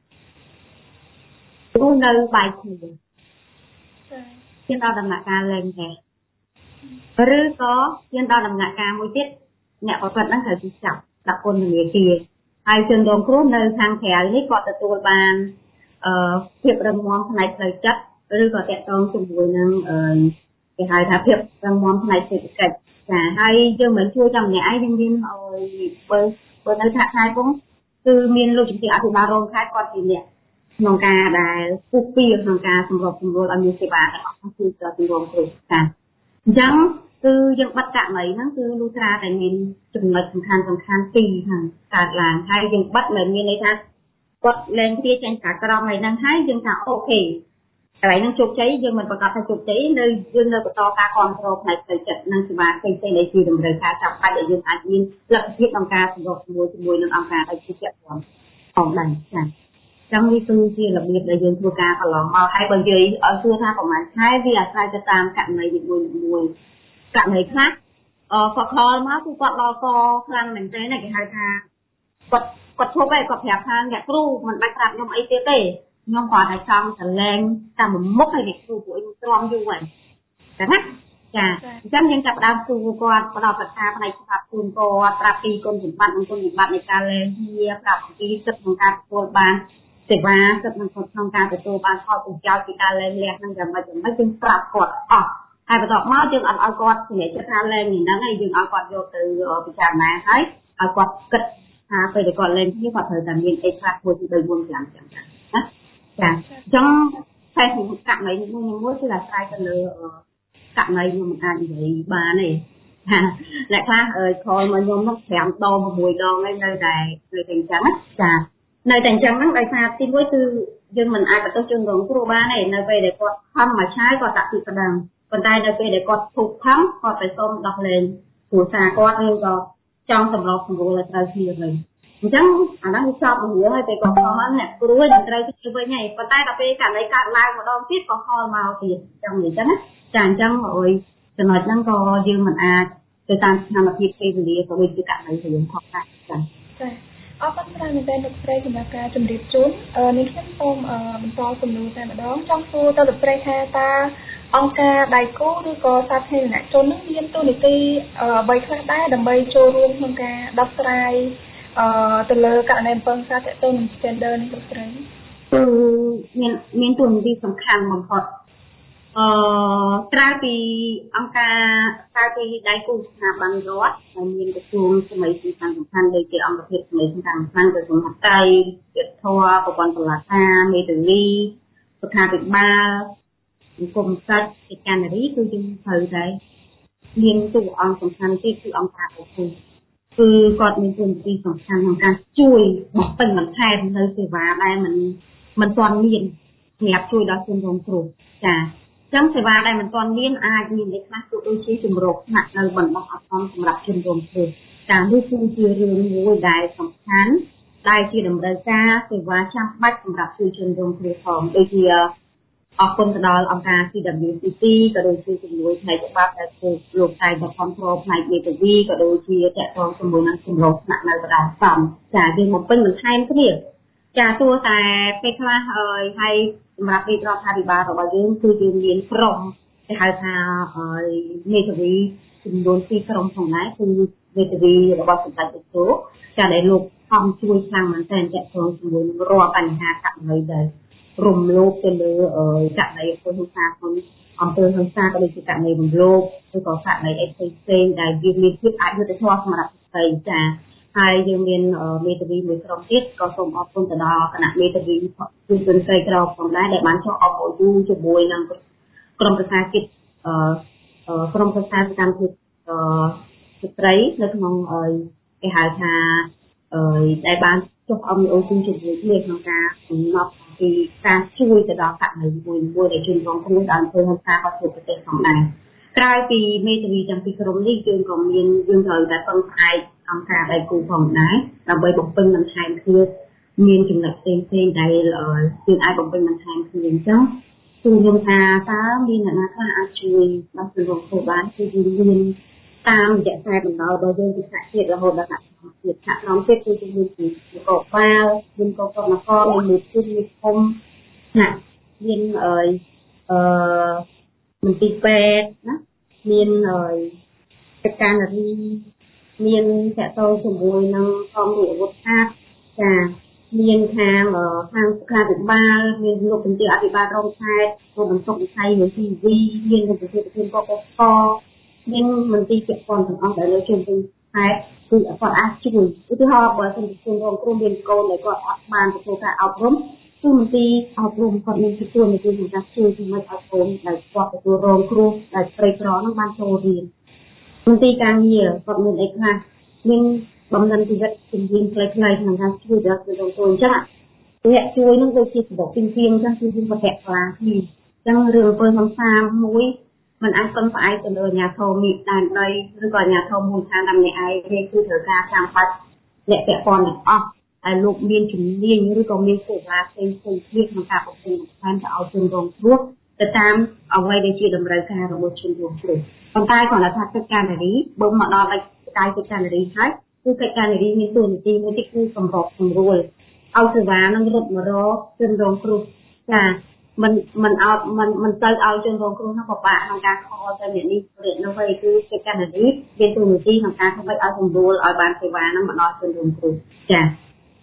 រស់នៅបែកគ្នាជាដល់ដំណាក់កាលលែងដែរឬក៏ជាដល់ដំណាក់កាលមួយទៀតអ្នកប្រព្រឹត្តហ្នឹងត្រូវទីចាប់ដាក់ពន្ធនាគារហើយជនរងគ្រោះនៅខាងក្រៅនេះគាត់ទទួលបានអឺភាពរឹងមាំផ្នែកផ្លូវចិត្តឬក៏តាក់ទងជាមួយនឹងគេហៅថាភាពរឹងមាំផ្នែកសេដ្ឋកិច្ចចាហើយយើងមិនជួយតែម្នាក់ឯងយើងមានអើយបើបើនៅថាខែពងគឺមានលោកជំទាវអភិបាលរងខេត្តគាត់ជាអ្នកក្នុងការដែលពុះពីក្នុងការសម្របសម្រួលឲ្យមានសេវាទាំងអស់គឺទៅជំរងគ្រោះចាអញ្ចឹងគឺយើងបិទករណីហ្នឹងគឺលុះត្រាតែមានចំណុចសំខាន់សំខាន់ពីរហ្នឹងកើតឡើងហើយយើងបិទមិនមានន័យថាគាត់លែងជាចេញការក្រមហើយហ្នឹងហើយយើងថាអូខេកន្លែងហ្នឹងជោគជ័យយើងមិនប្រកាសថាជោគជ័យនៅយើងនៅបន្តការគ្រប់គ្រងផ្នែកផ្លូវចិត្តនិងសេវាផ្សេងៗដែលជាតម្រូវការចាំបាច់ដែលយើងអាចមានលទ្ធភាពក្នុងការសម្របសម្រួលជាមួយនឹងអង្គការឯកភាពជាផងផងដែរចា៎ចឹងនេះគឺជារបៀបដែលយើងធ្វើការកន្លងមកហើយបើនិយាយឲ្យសួរថាប្រហែលខែវាអាស្រ័យទៅតាមករណីនីមួយៗករណីខ្លះអឺគាត់ខលមកគឺគាត់ដល់កខ្លាំងមែនទែនគេហៅថាគាត់គាត់ឈប់ហើយគាត់ប្រាប់ថាអ្នកគ្រូមិនបាច់ប្រាប់ខ្ញុំអីទៀតទេខ្ញុំគាត់តែចង់សលែងតាមមុខឲ្យអ្នកគ្រូពួកខ្ញុំទ្រាំយូរហើយចាណាចាអញ្ចឹងយើងចាប់ដើមគ្រូគាត់ផ្ដល់ប្រសាផ្នែកច្បាប់ជូនគាត់ប្រាប់ពីគុណសម្បត្តិនិងគុណវិបត្តិនៃការលែងជាប្រាប់ពីសិទ្ធិក្នុងការទទួលបានសេវាសិទ្ធិក្នុងការទទួលបានផលប្រយោជន៍ពីការលែងលះនឹងយ៉ាងម៉េចយ៉ាងម៉េចយើងប្រាប់គាត់អស់ហើយបន្ទាប់មកយើងអត់ឲ្យគាត់សម្រេចចិត្តថាលែងនេះហ្នឹងហើយយើងឲ្យគាត់យកទៅពិចារណាហើយឲ្យគាត់គិតថាពេលដែលគាត់លែងគ្នាគាត់ត្រូវតែមានអីខ្លះមួយពីបីbốn 5ចឹងណាចាអញ្ចឹងតែករណីមួយមួយគឺអាស្រ័យទៅលើករណីខ្ញុំមិនអាចនិយាយបានទេអ្នកខ្លះអើយខលមកខ្ញុំនោះប្រាំដង6ដងហើយនៅតែនៅតែអញ្ចឹងចានៅតែអញ្ចឹងហ្នឹងដោយសារទីមួយគឺយើងមិនអាចបន្ទោសជនរងគ្រោះបានទេនៅពេលដែលគាត់ខំមកឆាយគាត់ដាក់ពីស្ដាំប៉ុន្តែនៅពេលដែលគាត់ធុកខំគាត់ទៅសូមដោះលែងគ្រួសារគាត់ឬក៏ចង់សម្របសម្រួលឲ្យត្រូវគ្នាវិញអញ្ចឹងអាហ្នឹងវាចប់រឿងហើយពេលគាត់ខំអ្នកគ្រូនឹងត្រូវទៅវិញហើយប៉ុន្តែដល់ពេលករណីកើតឡើងម្ដងទៀតក៏ខលមកទៀតអញ្ចឹងអញ្ចឹងណាចាអញ្ចឹងអើយចំណុចហ្នឹងក៏យើងមិនអាចទៅតាមស្ថានភាពពេលវេលាក៏ដូចជាករណីរឿងផងដែរចាចាអរគុណច្រើនមែនទែនលោកស្រីសម្រាប់ការជម្រាបជូននេះខ្ញុំសូមបន្តសំណួរតែម្ដងចង់សួរទៅលោកស្រីថាតើអង្គការដៃគូឬក៏សាធារណជននឹងមានតួនាទីអ្វីខ្លះដែរដើម្បីចូលរួមក្នុងការដោះស្រាយអឺទៅលើករណីអំពើហិង្សាទាក់ទងនឹង gender នេះលោកស្រីគឺមានមានតួនាទីសំខាន់បំផុតអឺក្រៅពីអង្គការក្រៅពីដៃគូស្ថាប័នរដ្ឋដែលមានក្រសួងសម័យសំខាន់សំខាន់ដូចជាអង្គភាពសម័យសំខាន់សំខាន់ក្រសួងមហាផ្ទៃយុទ្ធធម៌ប្រព័ន្ធតុលាការមេធាវីសុខាភិបាលគុំសាច់កិច្ចការនារីគឺយើងត្រូវតែមានតួអង្គសំខាន់ទៀតគឺអង្គការអូគឺគឺគាត់មានតួនាទីសំខាន់ក្នុងការជួយបំពេញបន្ថែមនៅសេវាដែលมันមិនទាន់មានសម្រាប់ជួយដល់ជនរងគ្រោះចាអញ្ចឹងសេវាដែលមិនទាន់មានអាចមានលក្ខណៈគឺដូចជាជំរកថ្នាក់នៅបណ្ដោះអាសន្នសម្រាប់ជនរងគ្រោះចានេះគឺជារឿងមួយដែលសំខាន់ដែលជាតម្រូវការសេវាចាំបាច់សម្រាប់ជួយជនរងគ្រោះផងដូចជាអរគុណទៅដល់អង្គការ C W C P ក៏ដូចជាជំនួយផ្នែកច្បាប់ដែលពួកលោកតែបខំប្រផ្នែកមេធាវីក៏ដូចជាតកតងជាមួយនឹងជំរកថ្នាក់នៅបណ្ដោះអាសន្នចាយើងបំពេញបន្ថែមគ្នាចាទោះតែពេលខ្លះហើយហើយសម្រាប់រាជរដ្ឋាភិបាលរបស់យើងគឺយើងមានក្រុមគេហៅថាមេធាវីចំនួនពីរក្រុមផងដែរគឺមេធាវីរបស់សម្ដេចលោកគ្រូចាដែលលោកខំជួយខ្លាំងមែនទែនតកតងជាមួយនឹងរាល់បញ្ហាករណីដែលរំលោភទៅលើករណីអំពើហិង្សាក្នុងអំពើហិង្សាក៏ដូចជាករណីរំលោភឬក៏ករណីអីផ្សេងៗដែលវាមានភាពអយុត្តិធម៌សម្រាប់ស្ត្រីចាហើយយើងមានមេធាវីមួយក្រុមទៀតក៏សូមអរគុណទៅដល់គណៈមេធាវីជួយជនស្រីក្រផងដែរដែលបានចុះអបអរយូជាមួយនឹងក្រុមប្រឹក្សាកិច្ចអឺក្រុមប្រឹក្សាសកម្មភាពអឺស្ត្រីនៅក្នុងគេហៅថាអឺដែលបានចុះអបអរយូជាមួយគ្នាក្នុងការកំណត់ពីការជួយទៅដល់ករណីមួយមួយដែលជនរងគ្រោះដល់ធ្វើហិង្សារបស់ប្រទេសផងដែរក្រៅពីមេធាវីទាំងពីរក្រុមនេះយើងក៏មានយើងត្រូវតែពឹងផ្អែកអង្គការដៃគូផងដែរដើម្បីបំពេញបន្ថែមគ្នាមានចំណុចផ្សេងផ្សេងដែលយើងអាចបំពេញបន្ថែមគ្នាអញ្ចឹងគឺខ្ញុំថាតើមានអ្នកណាខ្លះអាចជួយដល់ជនរងគ្រោះបានគឺយើងមានតាមរយៈខ្សែបណ្ដោយរបស់យើងពីថ្នាក់ជាតិរហូតដល់ថ្នាក់ជាតិថ្នាក់ក្រោមទៀតគឺយើងមានពីនគរបាលមានកកនគរមានមួយជិះមានភូមិណាមានអឺអឺមន្ទីរពេទ្យណាមានអឺកិច្ចការនារីមានតកតងជាមួយនឹងអង្គរាជអាវុធហត្ថចាមានខាងខាងសុខាភិបាលមានលោកបញ្ជាអភិបាលរងខេត្តលោកបន្ទុកវិស័យវិទ្យាវីមានលោកបញ្ជាប្រធានបកកមានមន្ទីរពាក់ព័ន្ធទាំងអស់ដែលនៅជុំវិញខេត្តគឺគាត់អាចជួយឧទាហរណ៍បើសិនជាជនរងគ្រោះមានកូនដែលគាត់អត់បានទទួលការអប់រំគឺមន្ទីរអប់រំគាត់មានទទួលនៅក្នុងការជួយជាមួយឲ្យកូនដែលគាត់ទទួលរងគ្រោះដែលស្រីក្រនោះបានចូលរៀនមន្ទីរការងារគាត់មានអីខ្លះមានបំណិនជីវិតជំនាញខ្លីៗក្នុងការជួយដល់ជនរងគ្រោះអញ្ចឹងអ្នកជួយនឹងដូចជាសម្បកពីពីអញ្ចឹងគឺយើងប្រតិបត្តិខ្លាំងគ្នាអញ្ចឹងរឿងអំពើហិង្សាមួយมันអាចពឹងផ្អែកទៅលើអាជ្ញាធរមីដែនដីឬក៏អាជ្ញាធរមូលដ្ឋានតែម្នាក់ឯងទេគឺត្រូវការចាំបាច់អ្នកពាក់ព័ន្ធទាំងអស់ហើយលោកមានជំនាញឬក៏មានសេវាផ្សេងៗទៀតក្នុងការបំពេញបន្ថែមទៅឲ្យជនរងគ្រោះទៅតាមអ្វីដែលជាតម្រូវការរបស់ជនរងគ្រោះប៉ុន្តែគាត់ថាកិច្ចការនារីបើមកដល់ឯកកាយកិច្ចការនារីហើយគឺកិច្ចការនារីមានតួនាទីមួយទៀតគឺសម្របសម្រួលឲ្យសេវានឹងរត់មករកជនរងគ្រោះចាมันมันเอามันมันទៅឲ្យជនរងគ្រោះនោះពិបាកក្នុងការខលទៅអ្នកនេះរៀបនោះហើយគឺកិច្ចការនារីមានតួនាទីក្នុងការធ្វើឲ្យសម្រួលឲ្យបានសេវានឹងមកដល់ជនរងគ្រោះចាឯ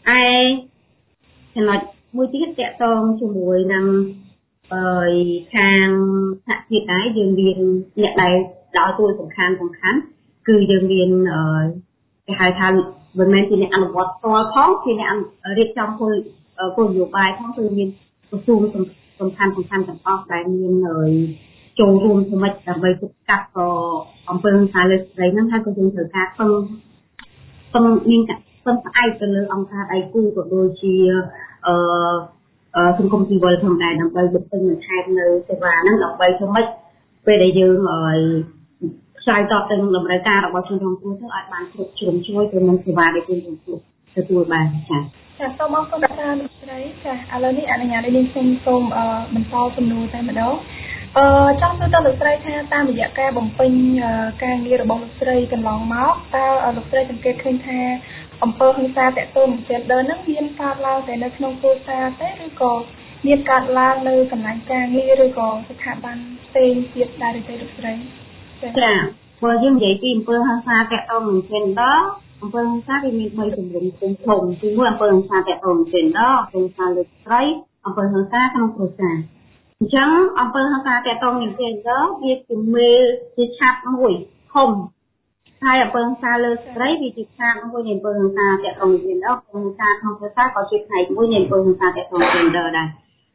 ចំណុចមួយទៀតតកតងជាមួយនឹងអឺខាងសហជីពដែរយើងមានអ្នកដែលដល់តួសំខាន់សំខាន់គឺយើងមានអឺគេហៅថាមិនមែនជាអ្នកអនុវត្តផ្ទាល់ផងជាអ្នករៀបចំគោលគោលនយោបាយផងគឺមានក្រសួងសំខាន់សំខាន់ទាំងអស់ដែលមានចូលរួមសម្រាប់ដើម្បីទប់ស្កាត់ក៏អំពើហិង្សាលើស្ត្រីហ្នឹងហើយក៏យើងត្រូវការពឹងពឹងមានការពឹងផ្អែកទៅលើអង្គការដៃគូក៏ដូចជាអឺសង្គមស៊ីវិលផងដែរដើម្បីបំពេញបន្ថែមនៅសេវាហ្នឹងដើម្បីធ្វើម៉េចពេលដែលយើងឲ្យឆ្លើយតបទៅនឹងតម្រូវការរបស់ជនរងគ្រោះទៅឲ្យបានគ្រប់ជ្រុងជ្រោយទៅនឹងសេវាដែលជនរងគ្រោះទទួលបានចា៎ចាសូមអរគុណលោកស្រីចាឥឡូវនេះអនុញ្ញាតឲ្យនាងសូមសូមបន្តសំណួរតែម្ដងអឺចង់សួរតើលោកស្រីថាតាមរយៈការបំពេញការងាររបស់លោកស្រីកន្លងមកតើលោកស្រីសង្កេតឃើញថាអំពើហិង្សាតាក់ទងនឹង gender ហ្នឹងមានកើតឡើងតែនៅក្នុងគ្រួសារទេឬក៏មានកើតឡើងនៅកន្លែងការងារឬក៏ស្ថាប័នផ្សេងទៀតដែរទេលោកស្រីចាបើយើងនិយាយពីអំពើហិង្សាតាក់ទងនឹង genderអំពើហិង្សាវាមានបីទម្រង់ធំធំគឺមួយអំពើហិង្សាតាក់ទងនឹង gender អំពើហិង្សាលើស្ត្រីអំពើហិង្សាក្នុងគ្រួសារអញ្ចឹងអំពើហិង្សាតាក់ទងនឹង gender វាជាមេជាឆាប់មួយធំហើយអំពើហិង្សាលើស្ត្រីវាជាឆាប់មួយនៃអំពើហិង្សាតាក់ទងនឹង gender អំពើហិង្សាក្នុងគ្រួសារក៏ជាផ្នែកមួយនៃអំពើហិង្សាតាក់ទងនឹង gender ដែរអ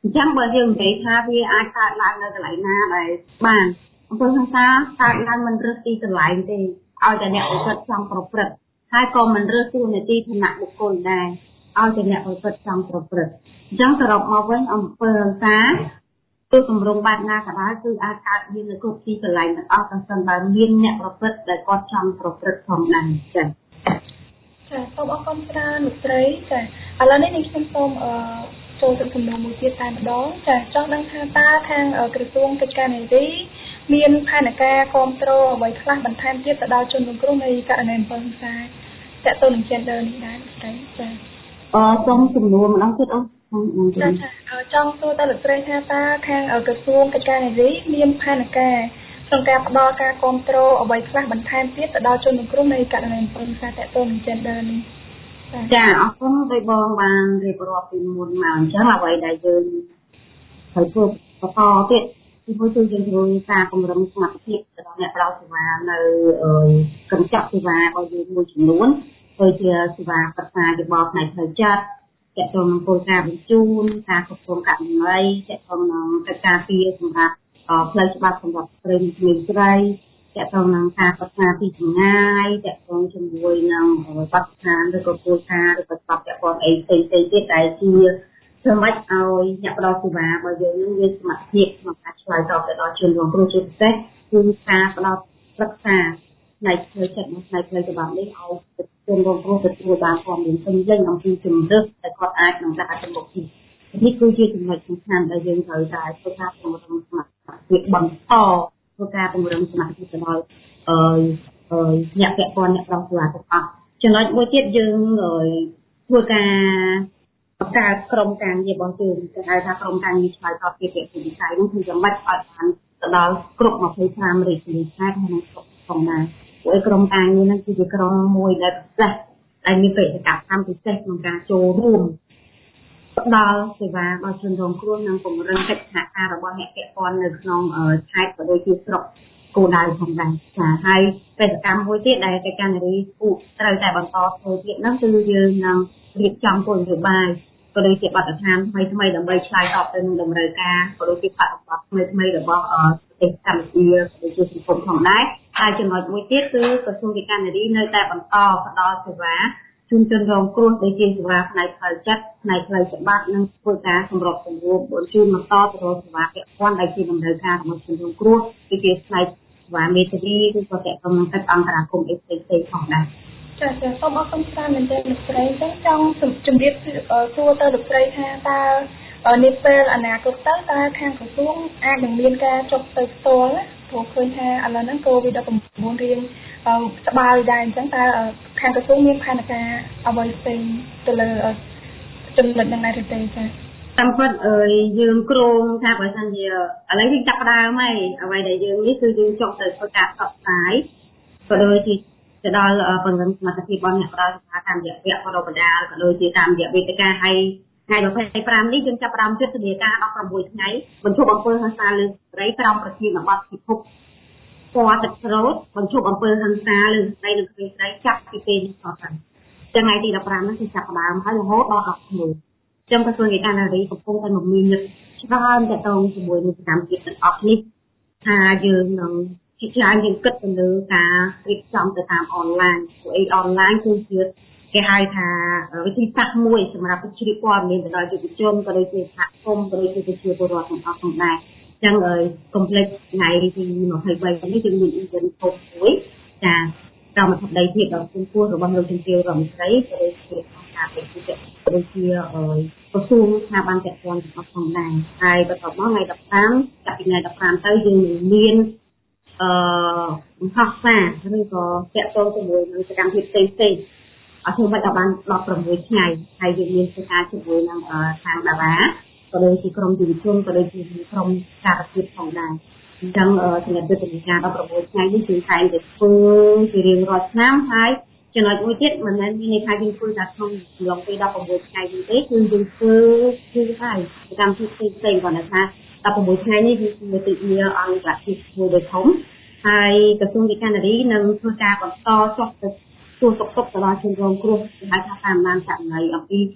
chẳng bởi dương để tha vì ai ta lại nơi cái lại na này bàn tôi không sao ta lại mình rất đi từ lại thì ao cho nẹo vật trongประพฤติhai con mình rất tu này đi thành nặng một con này ao cho nẹo vật trongประพฤติchẳngสรุปมาvới ông phương xá tôi cùng rung ban na cả đóคืออาการยืนในกลุ่มที่เป็นไรมันออกกันสันบานยืนเนี่ยประพฤติแต่ก็ช่างประพฤติของนั้นจ้ะចាសូមអរគុណច្រើនលោកស្រីចាឥឡូវនេះខ្ញុំសូមអឺចូលទៅសំណួរមួយទៀតតែម្ដងចាចង់ដឹងថាតើខាងក្រសួងកិច្ចការនារីមានផែនការគ្រប់គ្រងអ្វីខ្លះបន្ថែមទៀតទៅដល់ជនរងគ្រោះនៃករណីអំពើហិង្សាតើតើនឹង gender នេះដែរស្រីចាអឺសូមសំណួរម្ដងទៀតអូនចាចង់សួរតើលោកស្រីថាតើខាងក្រសួងកិច្ចការនារីមានផែនការក្នុងការផ្ដល់ការគ្រប់គ្រងអ្វីខ្លះបន្ថែមទៀតទៅដល់ជនរងគ្រោះនៃករណីអំពើហិង្សាតើតើនឹង gender នេះចាអរគុណដោយបងបានរៀបរាប់ពីមុនមកអញ្ចឹងអ្វីដែលយើងត្រូវធ្វើបន្តទៀតពីព្រោះគឺយើងត្រូវការពង្រឹងសមត្ថភាពដល់អ្នកផ្ដល់សេវានៅកញ្ចក់សេវារបស់យើងមួយចំនួនដូចជាសេវាប្រឹក្សាយោបល់ផ្នែកផ្លូវចិត្តទាក់ទងនឹងគោលការណ៍បញ្ជូនការគ្រប់គ្រងករណីទាក់ទងនឹងកិច្ចការពីសម្រាប់ផ្លូវច្បាប់សម្រាប់ស្រីនិងស្រីទាក់ទងនឹងការប្រឹក្សាពីចម្ងាយទាក់ទងជាមួយនឹងបទដ្ឋានឬក៏គោលការណ៍ឬក៏ច្បាប់ពាក់ព័ន្ធអីផ្សេងៗទៀតដែលជាធ្វើម៉េចឲ្យអ្នកផ្ដល់សេវារបស់យើងនឹងមានសមត្ថភាពក្នុងការឆ្លើយតបទៅដល់ជនរងគ្រោះជាពិសេសគឺការផ្ដល់ប្រឹក្សាផ្នែកផ្លូវចិត្តនិងផ្នែកផ្លូវច្បាប់នេះឲ្យជនរងគ្រោះទទួលបានព័ត៌មានពេញលេញអំពីជំរឿនដែលគាត់អាចនឹងដាក់ចំមុខនេះនេះគឺជាចំណុចសំខាន់ដែលយើងត្រូវតែធ្វើការពង្រឹងសមត្ថភាពបន្តធ្វើការពង្រឹងសមត្ថភាពទៅដល់អឺអ្នកពាក់ព័ន្ធអ្នកប្រឹក្សាទាំងអស់ចំណុចមួយទៀតយើងធ្វើការបង្កើតក្រុមការងាររបស់យើងគេហៅថាក្រុមការងារឆ្លើយតបពីវិស័យនោះគឺយ៉ាងម៉េចឲ្យបានទៅដល់គ្រប់ยี่สิบห้าរាជធានីខេត្តក្នុងស្រុកផងដែរព្រោះក្រុមការងារហ្នឹងគឺជាក្រុមមួយដែលពិសេសដែលមានបេសកកម្មពិសេសក្នុងការចូលរួមផ្ដល់សេវាដល់ជនរងគ្រោះនិងពង្រឹងកិច្ចសហការរបស់អ្នកពាក់ព័ន្ធនៅក្នុងខេត្តក៏ដូចជាស្រុកគោលដៅផងដែរចាហើយបេសកកម្មមួយទៀតដែលកិច្ចការនារីគូត្រូវតែបន្តធ្វើទៀតហ្នឹងគឺយើងនឹងរៀបចំគោលនយោបាយក៏ដូចជាបទដ្ឋានថ្មីថ្មីដើម្បីឆ្លើយតបទៅនឹងតម្រូវការក៏ដូចជាបរិបទថ្មីថ្មីរបស់ប្រទេសកម្ពុជាក៏ដូចជាសង្គមផងដែរហើយចំណុចមួយទៀតគឺក្រសួងកិច្ចការនារីនៅតែបន្តផ្ដល់សេវាជូនជនរងគ្រោះដូចជាសេវាផ្នែកផ្លូវចិត្តផ្នែកផ្លូវច្បាប់និងធ្វើការសម្របសម្រួលបញ្ជូនបន្តទៅរកសេវាពាក់ព័ន្ធដែលជាតម្រូវការរបស់ជនរងគ្រោះដូចជាផ្នែកសេវាមេធាវីឬក៏ពាក់ព័ន្ធនឹងកិច្ចអន្តរាគមន៍អីផ្សេងៗផងដែរចាចាសូមអរគុណច្រើនមែនទែនលោកស្រីចឹងចង់ជម្រាបសួរទៅលោកស្រីថាតើនាពេលអនាគតទៅតើខាងក្រសួងអាចនឹងមានការចុះទៅផ្ទាល់ព្រោះឃើញថាឥឡូវហ្នឹងកូវីដ -ដប់เก้า រៀងស្បើយដែរអញ្ចឹងតើខាងក្រសួងមានផែនការអ្វីផ្សេងទៅលើចំណុចហ្នឹងដែរទេចាតាមពិតអើយយើងគ្រោងថាបើសិនជាឥឡូវយើងចាប់ផ្ដើមហើយអ្វីដែលយើងនេះគឺយើងចុះទៅធ្វើការផ្សព្វផ្សាយក៏ដូចជាទៅដល់ពង្រឹងសមត្ថភាពរបស់អ្នកផ្ដល់សេវាតាមរយៈវគ្គបណ្ដុះបណ្ដាលក៏ដូចជាតាមរយៈវេទិកាហើយថ្ងៃยี่สิบห้าនេះយើងចាប់ផ្ដើមយុទ្ធនាការដប់ប្រាំមួយថ្ងៃបញ្ឈប់អំពើហិង្សាលើស្ត្រីក្រោមប្រធានបទពិភពពណ៌ទឹកស្រោតបញ្ឈប់អំពើហិង្សាលើស្ត្រីនិងក្មេងស្រីចាប់ពីពេលនេះតទៅថ្ងៃទី15នេះគឺចាប់ផ្ដើមហើយរហូតដល់10ថ្ងៃចឹងក្រសួងកិច្ចការនារីកំពុងតែមានញឹកច្រើនទាក់ទងជាមួយនឹងសកម្មភាពទាំងអស់នេះថាយើងនឹងជាច្រើនយើងគិតទៅលើការរៀបចំទៅតាមអនឡាញព្រោះអីអនឡាញគឺជាគេហៅថាវិធីសាស្ត្រមួយសម្រាប់ជ្រាបព័ត៌មានទៅដល់យុវជនក៏ដូចជាសហគមន៍ក៏ដូចជាប្រជាពលរដ្ឋទាំងអស់ផងដែរអញ្ចឹងអើយកុំភ្លេចថ្ងៃទីยี่สิบสามនេះយើងមាន event ធំមួយចាកម្មវិធីដីភាពដ៏ខ្ពស់របស់លោកជំទាវរមស្រីក៏ដូចជាការពិភាក្សាក៏ដូចជាអឺក្រសួងស្ថាប័នពាក់ព័ន្ធទាំងអស់ផងដែរហើយបន្ទាប់មកថ្ងៃដប់ប្រាំចាប់ពីថ្ងៃដប់ប្រាំទៅយើងមានអឺបង្ហោះសារឬក៏ពាក់ទងជាមួយនឹងសកម្មភាពផ្សេងផ្សេងអត់ធ្វើមិនដល់បានដប់ប្រាំមួយថ្ងៃហើយយើងមានធ្វើការជាមួយនឹងខាងតារាក៏ដូចជាក្រុមយុវជនក៏ដូចជាក្រុមការប្រតិបត្តិផងដែរអញ្ចឹងសម្រាប់យុទ្ធនាការដប់ប្រាំមួយថ្ងៃនេះគឺតែងតែធ្វើជារៀងរាល់ឆ្នាំហើយចំណុចមួយទៀតមិនមែនមានន័យថាយើងធ្វើតែក្នុងរយៈពេលដប់ប្រាំមួយថ្ងៃនេះទេគឺយើងធ្វើគឺហើយសកម្មភាពផ្សេងផ្សេងគាត់ថាដប់ប្រាំមួយថ្ងៃនេះគឺជាទិវាអង្គការជាតិមួយដ៏ធំហើយក្រសួងកិច្ចការនារីនឹងធ្វើការបន្តចុះទៅសួរសុខទុក្ខទៅដល់ជនរងគ្រោះគេហៅថាតាមដានករណីអំពី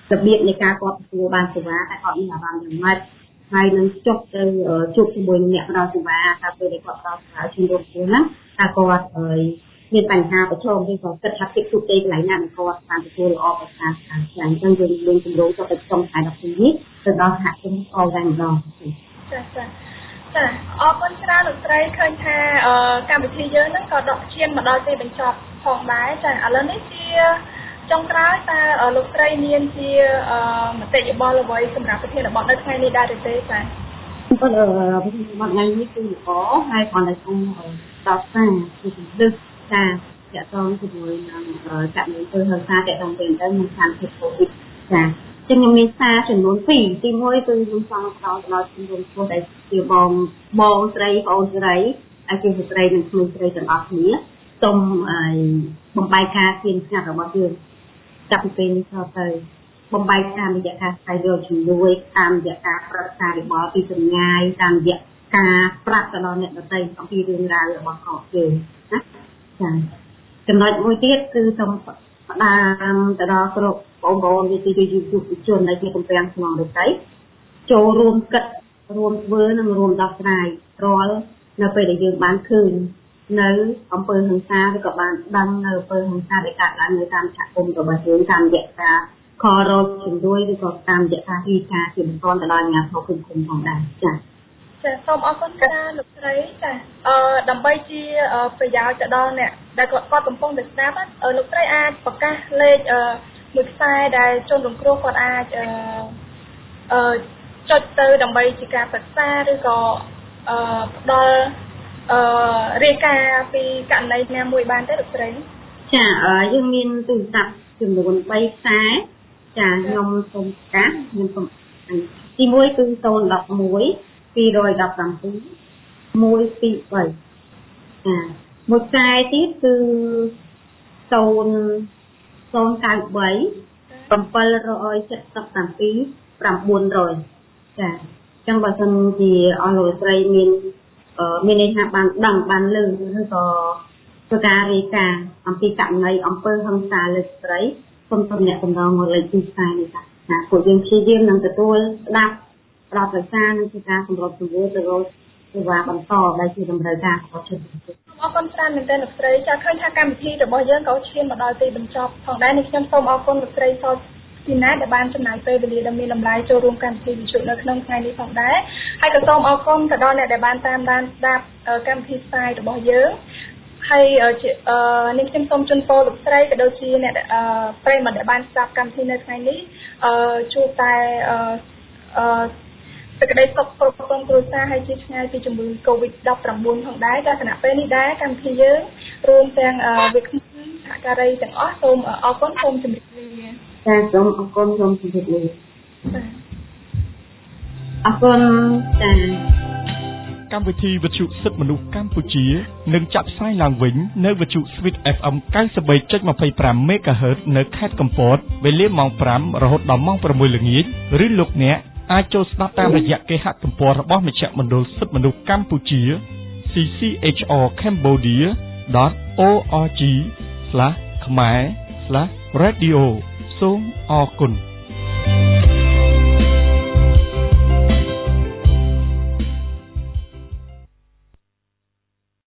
របៀបនៃការគាត់ទទួលបានសេវាតែគាត់មានអារម្មណ៍យ៉ាងម៉េចហើយនឹងចុះទៅជួបជាមួយអ្នកផ្ដល់សេវាថាពេលដែលគាត់ផ្ដល់សេវាជំនួសខ្លួនហ្នឹងថាគាត់មានបញ្ហាប្រឈមឬក៏គិតថាពីទូទៅកន្លែងណាដែលគាត់បានទទួលល្អប្រសើរខ្លាំងចឹងយើងមានគម្រោងទៅទៅក្នុងខែដប់ពីរនេះទៅដល់សហគមន៍អរតែម្ដងចាចាចាអរគុណច្រើនលោកស្រីឃើញថាកម្មវិធីយើងហ្នឹងក៏ដកឈានមកដល់ទីបញ្ចប់ផងដែរចាឥឡូវនេះជាចុងក្រោយតើលោកស្រីមានជាមតិយោបល់អ្វីសម្រាប់ប្រធានបទនៅថ្ងៃនេះដែរទេចាប៉ុន្តែប្រធានបទថ្ងៃនេះគឺល្អហើយcònតែខ្ញុំតបសារគឺជំរឿនថាតកតងជាមួយនឹងករណីធ្វើហិង្សាតកតងទៅនឹងស្ថានភាពកូវីដចាចឹងខ្ញុំមានសារចំនួនពីរទីមួយគឺខ្ញុំចង់ផ្ដល់ដល់ជំនុំពោះដែលជាបងបងស្រីបងស្រីហើយជាស្ត្រីនិងក្មេងស្រីទាំងអស់គ្នាសូមបំបែកការគៀនស្ងាត់របស់យើងចាប់ពីពេលនេះតទៅបំបែកតាមរយៈការស្វែងរកជំនួយតាមរយៈការប្រឹក្សារបបពីចម្ងាយតាមរយៈការប្រាប់ទៅដល់អ្នកដទៃអំពីរឿងរ៉ាវរបស់កូនយើងណាចាចំណុចមួយទៀតគឺសូមផ្ដាំទៅដល់គ្រប់បងប្អូនវិទ្យាយុវជនដែលជាកម្លាំងស្នងដទៃចូលរួមគិតរួមធ្វើនិងរួមដោះស្រាយរាល់នៅពេលដែលយើងបានឃើញនៅអំពើហិង្សាឬក៏បានដឹងនៅអំពើហិង្សាដែលកើតឡើងនៅតាមសហគមន៍របស់យើងតាមរយៈការខលរកជំនួយឬក៏តាមរយៈការទីការជាបន្តទៅដល់អាជ្ញាធរគុំគុំផងដែរចា៎ចាសូមអរគុណច្រើនលោកស្រីចាអឺដើម្បីជាប្រយោជន៍ទៅដល់អ្នកដែលគាត់គាត់កំពុងតែស្ដាប់លោកស្រីអាចប្រកាសលេខមួយខ្សែដែលជនរងគ្រោះគាត់អាចអឺអឺចុចទៅដើម្បីជាការប្រឹក្សាឬក៏អឺផ្ដល់អឺរាយការណ៍ពីករណីណាមួយបានទេលោកស្រីចាយើងមានទូរស័ព្ទចំនួនបីខ្សែចាខ្ញុំសូមប្រកាសខ្ញុំសូមទីមួយគឺศูนย์ หนึ่ง หนึ่ง ពីរមួយmột bảy មួយពីរបីចាមួយខ្សែទៀតគឺศูนย์ ศูนย์ เก้า 3 bảy 7 7 7 9 900ចាចឹងបើសិនជាអស់លោកស្រីមានមានន័យថាបានដឹងបានលើឬក៏ធ្វើការរាយការណ៍អំពីករណីអំពើហិង្សាលើស្ត្រីសូមទំនាក់ទំនងមកលេខទីខ្សែនេះចាពួកយើងព្យាយាមនឹងទទួលស្ដាប់ផ្ដល់ប្រសានិងជាការសម្របសម្រួលទៅរកសេវាបន្តដែលជាតម្រូវការរបស់ជនជាតិអរគុណច្រើនមែនទែនលោកស្រីចាឃើញថាកម្មវិធីរបស់យើងក៏ឈានមកដល់ទីបញ្ចប់ផងដែរនេះខ្ញុំសូមអរគុណលោកស្រីសពីណាដែលបានចំណាយពេលវេលាដ៏មានតម្លៃចូលរួមកម្មវិធីវិទ្យុនៅក្នុងថ្ងៃនេះផងដែរហើយក៏សូមអរគុណទៅដល់អ្នកដែលបានតាមដានស្ដាប់កម្មវិធីផ្សាយរបស់យើងហើយនេះខ្ញុំសូមជូនពរលោកស្រីក៏ដូចជាអ្នកប្រិយមិត្តដែលបានស្ដាប់កម្មវិធីនៅថ្ងៃនេះជួបតែសេចក្តីសុខគ្រប់គ្រងគ្រួសារហើយជាឆ្ងាយពីជំងឺ កូវីដ ដប់ប្រាំបួន ផងដែរតែគណៈពេលនេះដែរកម្មវិធីយើងរួមទាំងវិក្កាមសហការីទាំងអស់សូមអរគុណសូមជម្រាបលាចាសូមអរគុណសូមជម្រាបលាអរគុណចាកម្មវិធីវិទ្យុសិទ្ធិមនុស្សកម្ពុជានឹងចាក់ផ្សាយឡើងវិញនៅវិទ្យុ Sweet เอฟ เอ็ม เก้าสิบสามจุดยี่สิบห้า MHz នៅខេត្តកំពតវេលាម៉ោងប្រាំរហូតដល់ម៉ោងប្រាំមួយល្ងាចឬលោកអ្នកអាចចូលស្ដាប់តាមរយៈគេហទំព័ររបស់មជ្ឈមណ្ឌលសិទ្ធិមនុស្សកម្ពុជា ซี ซี เอช អារ cambodia ដត អូ អារ ជី ស្លាស ខ្មែរ ស្លាស radio សូមអរគុណ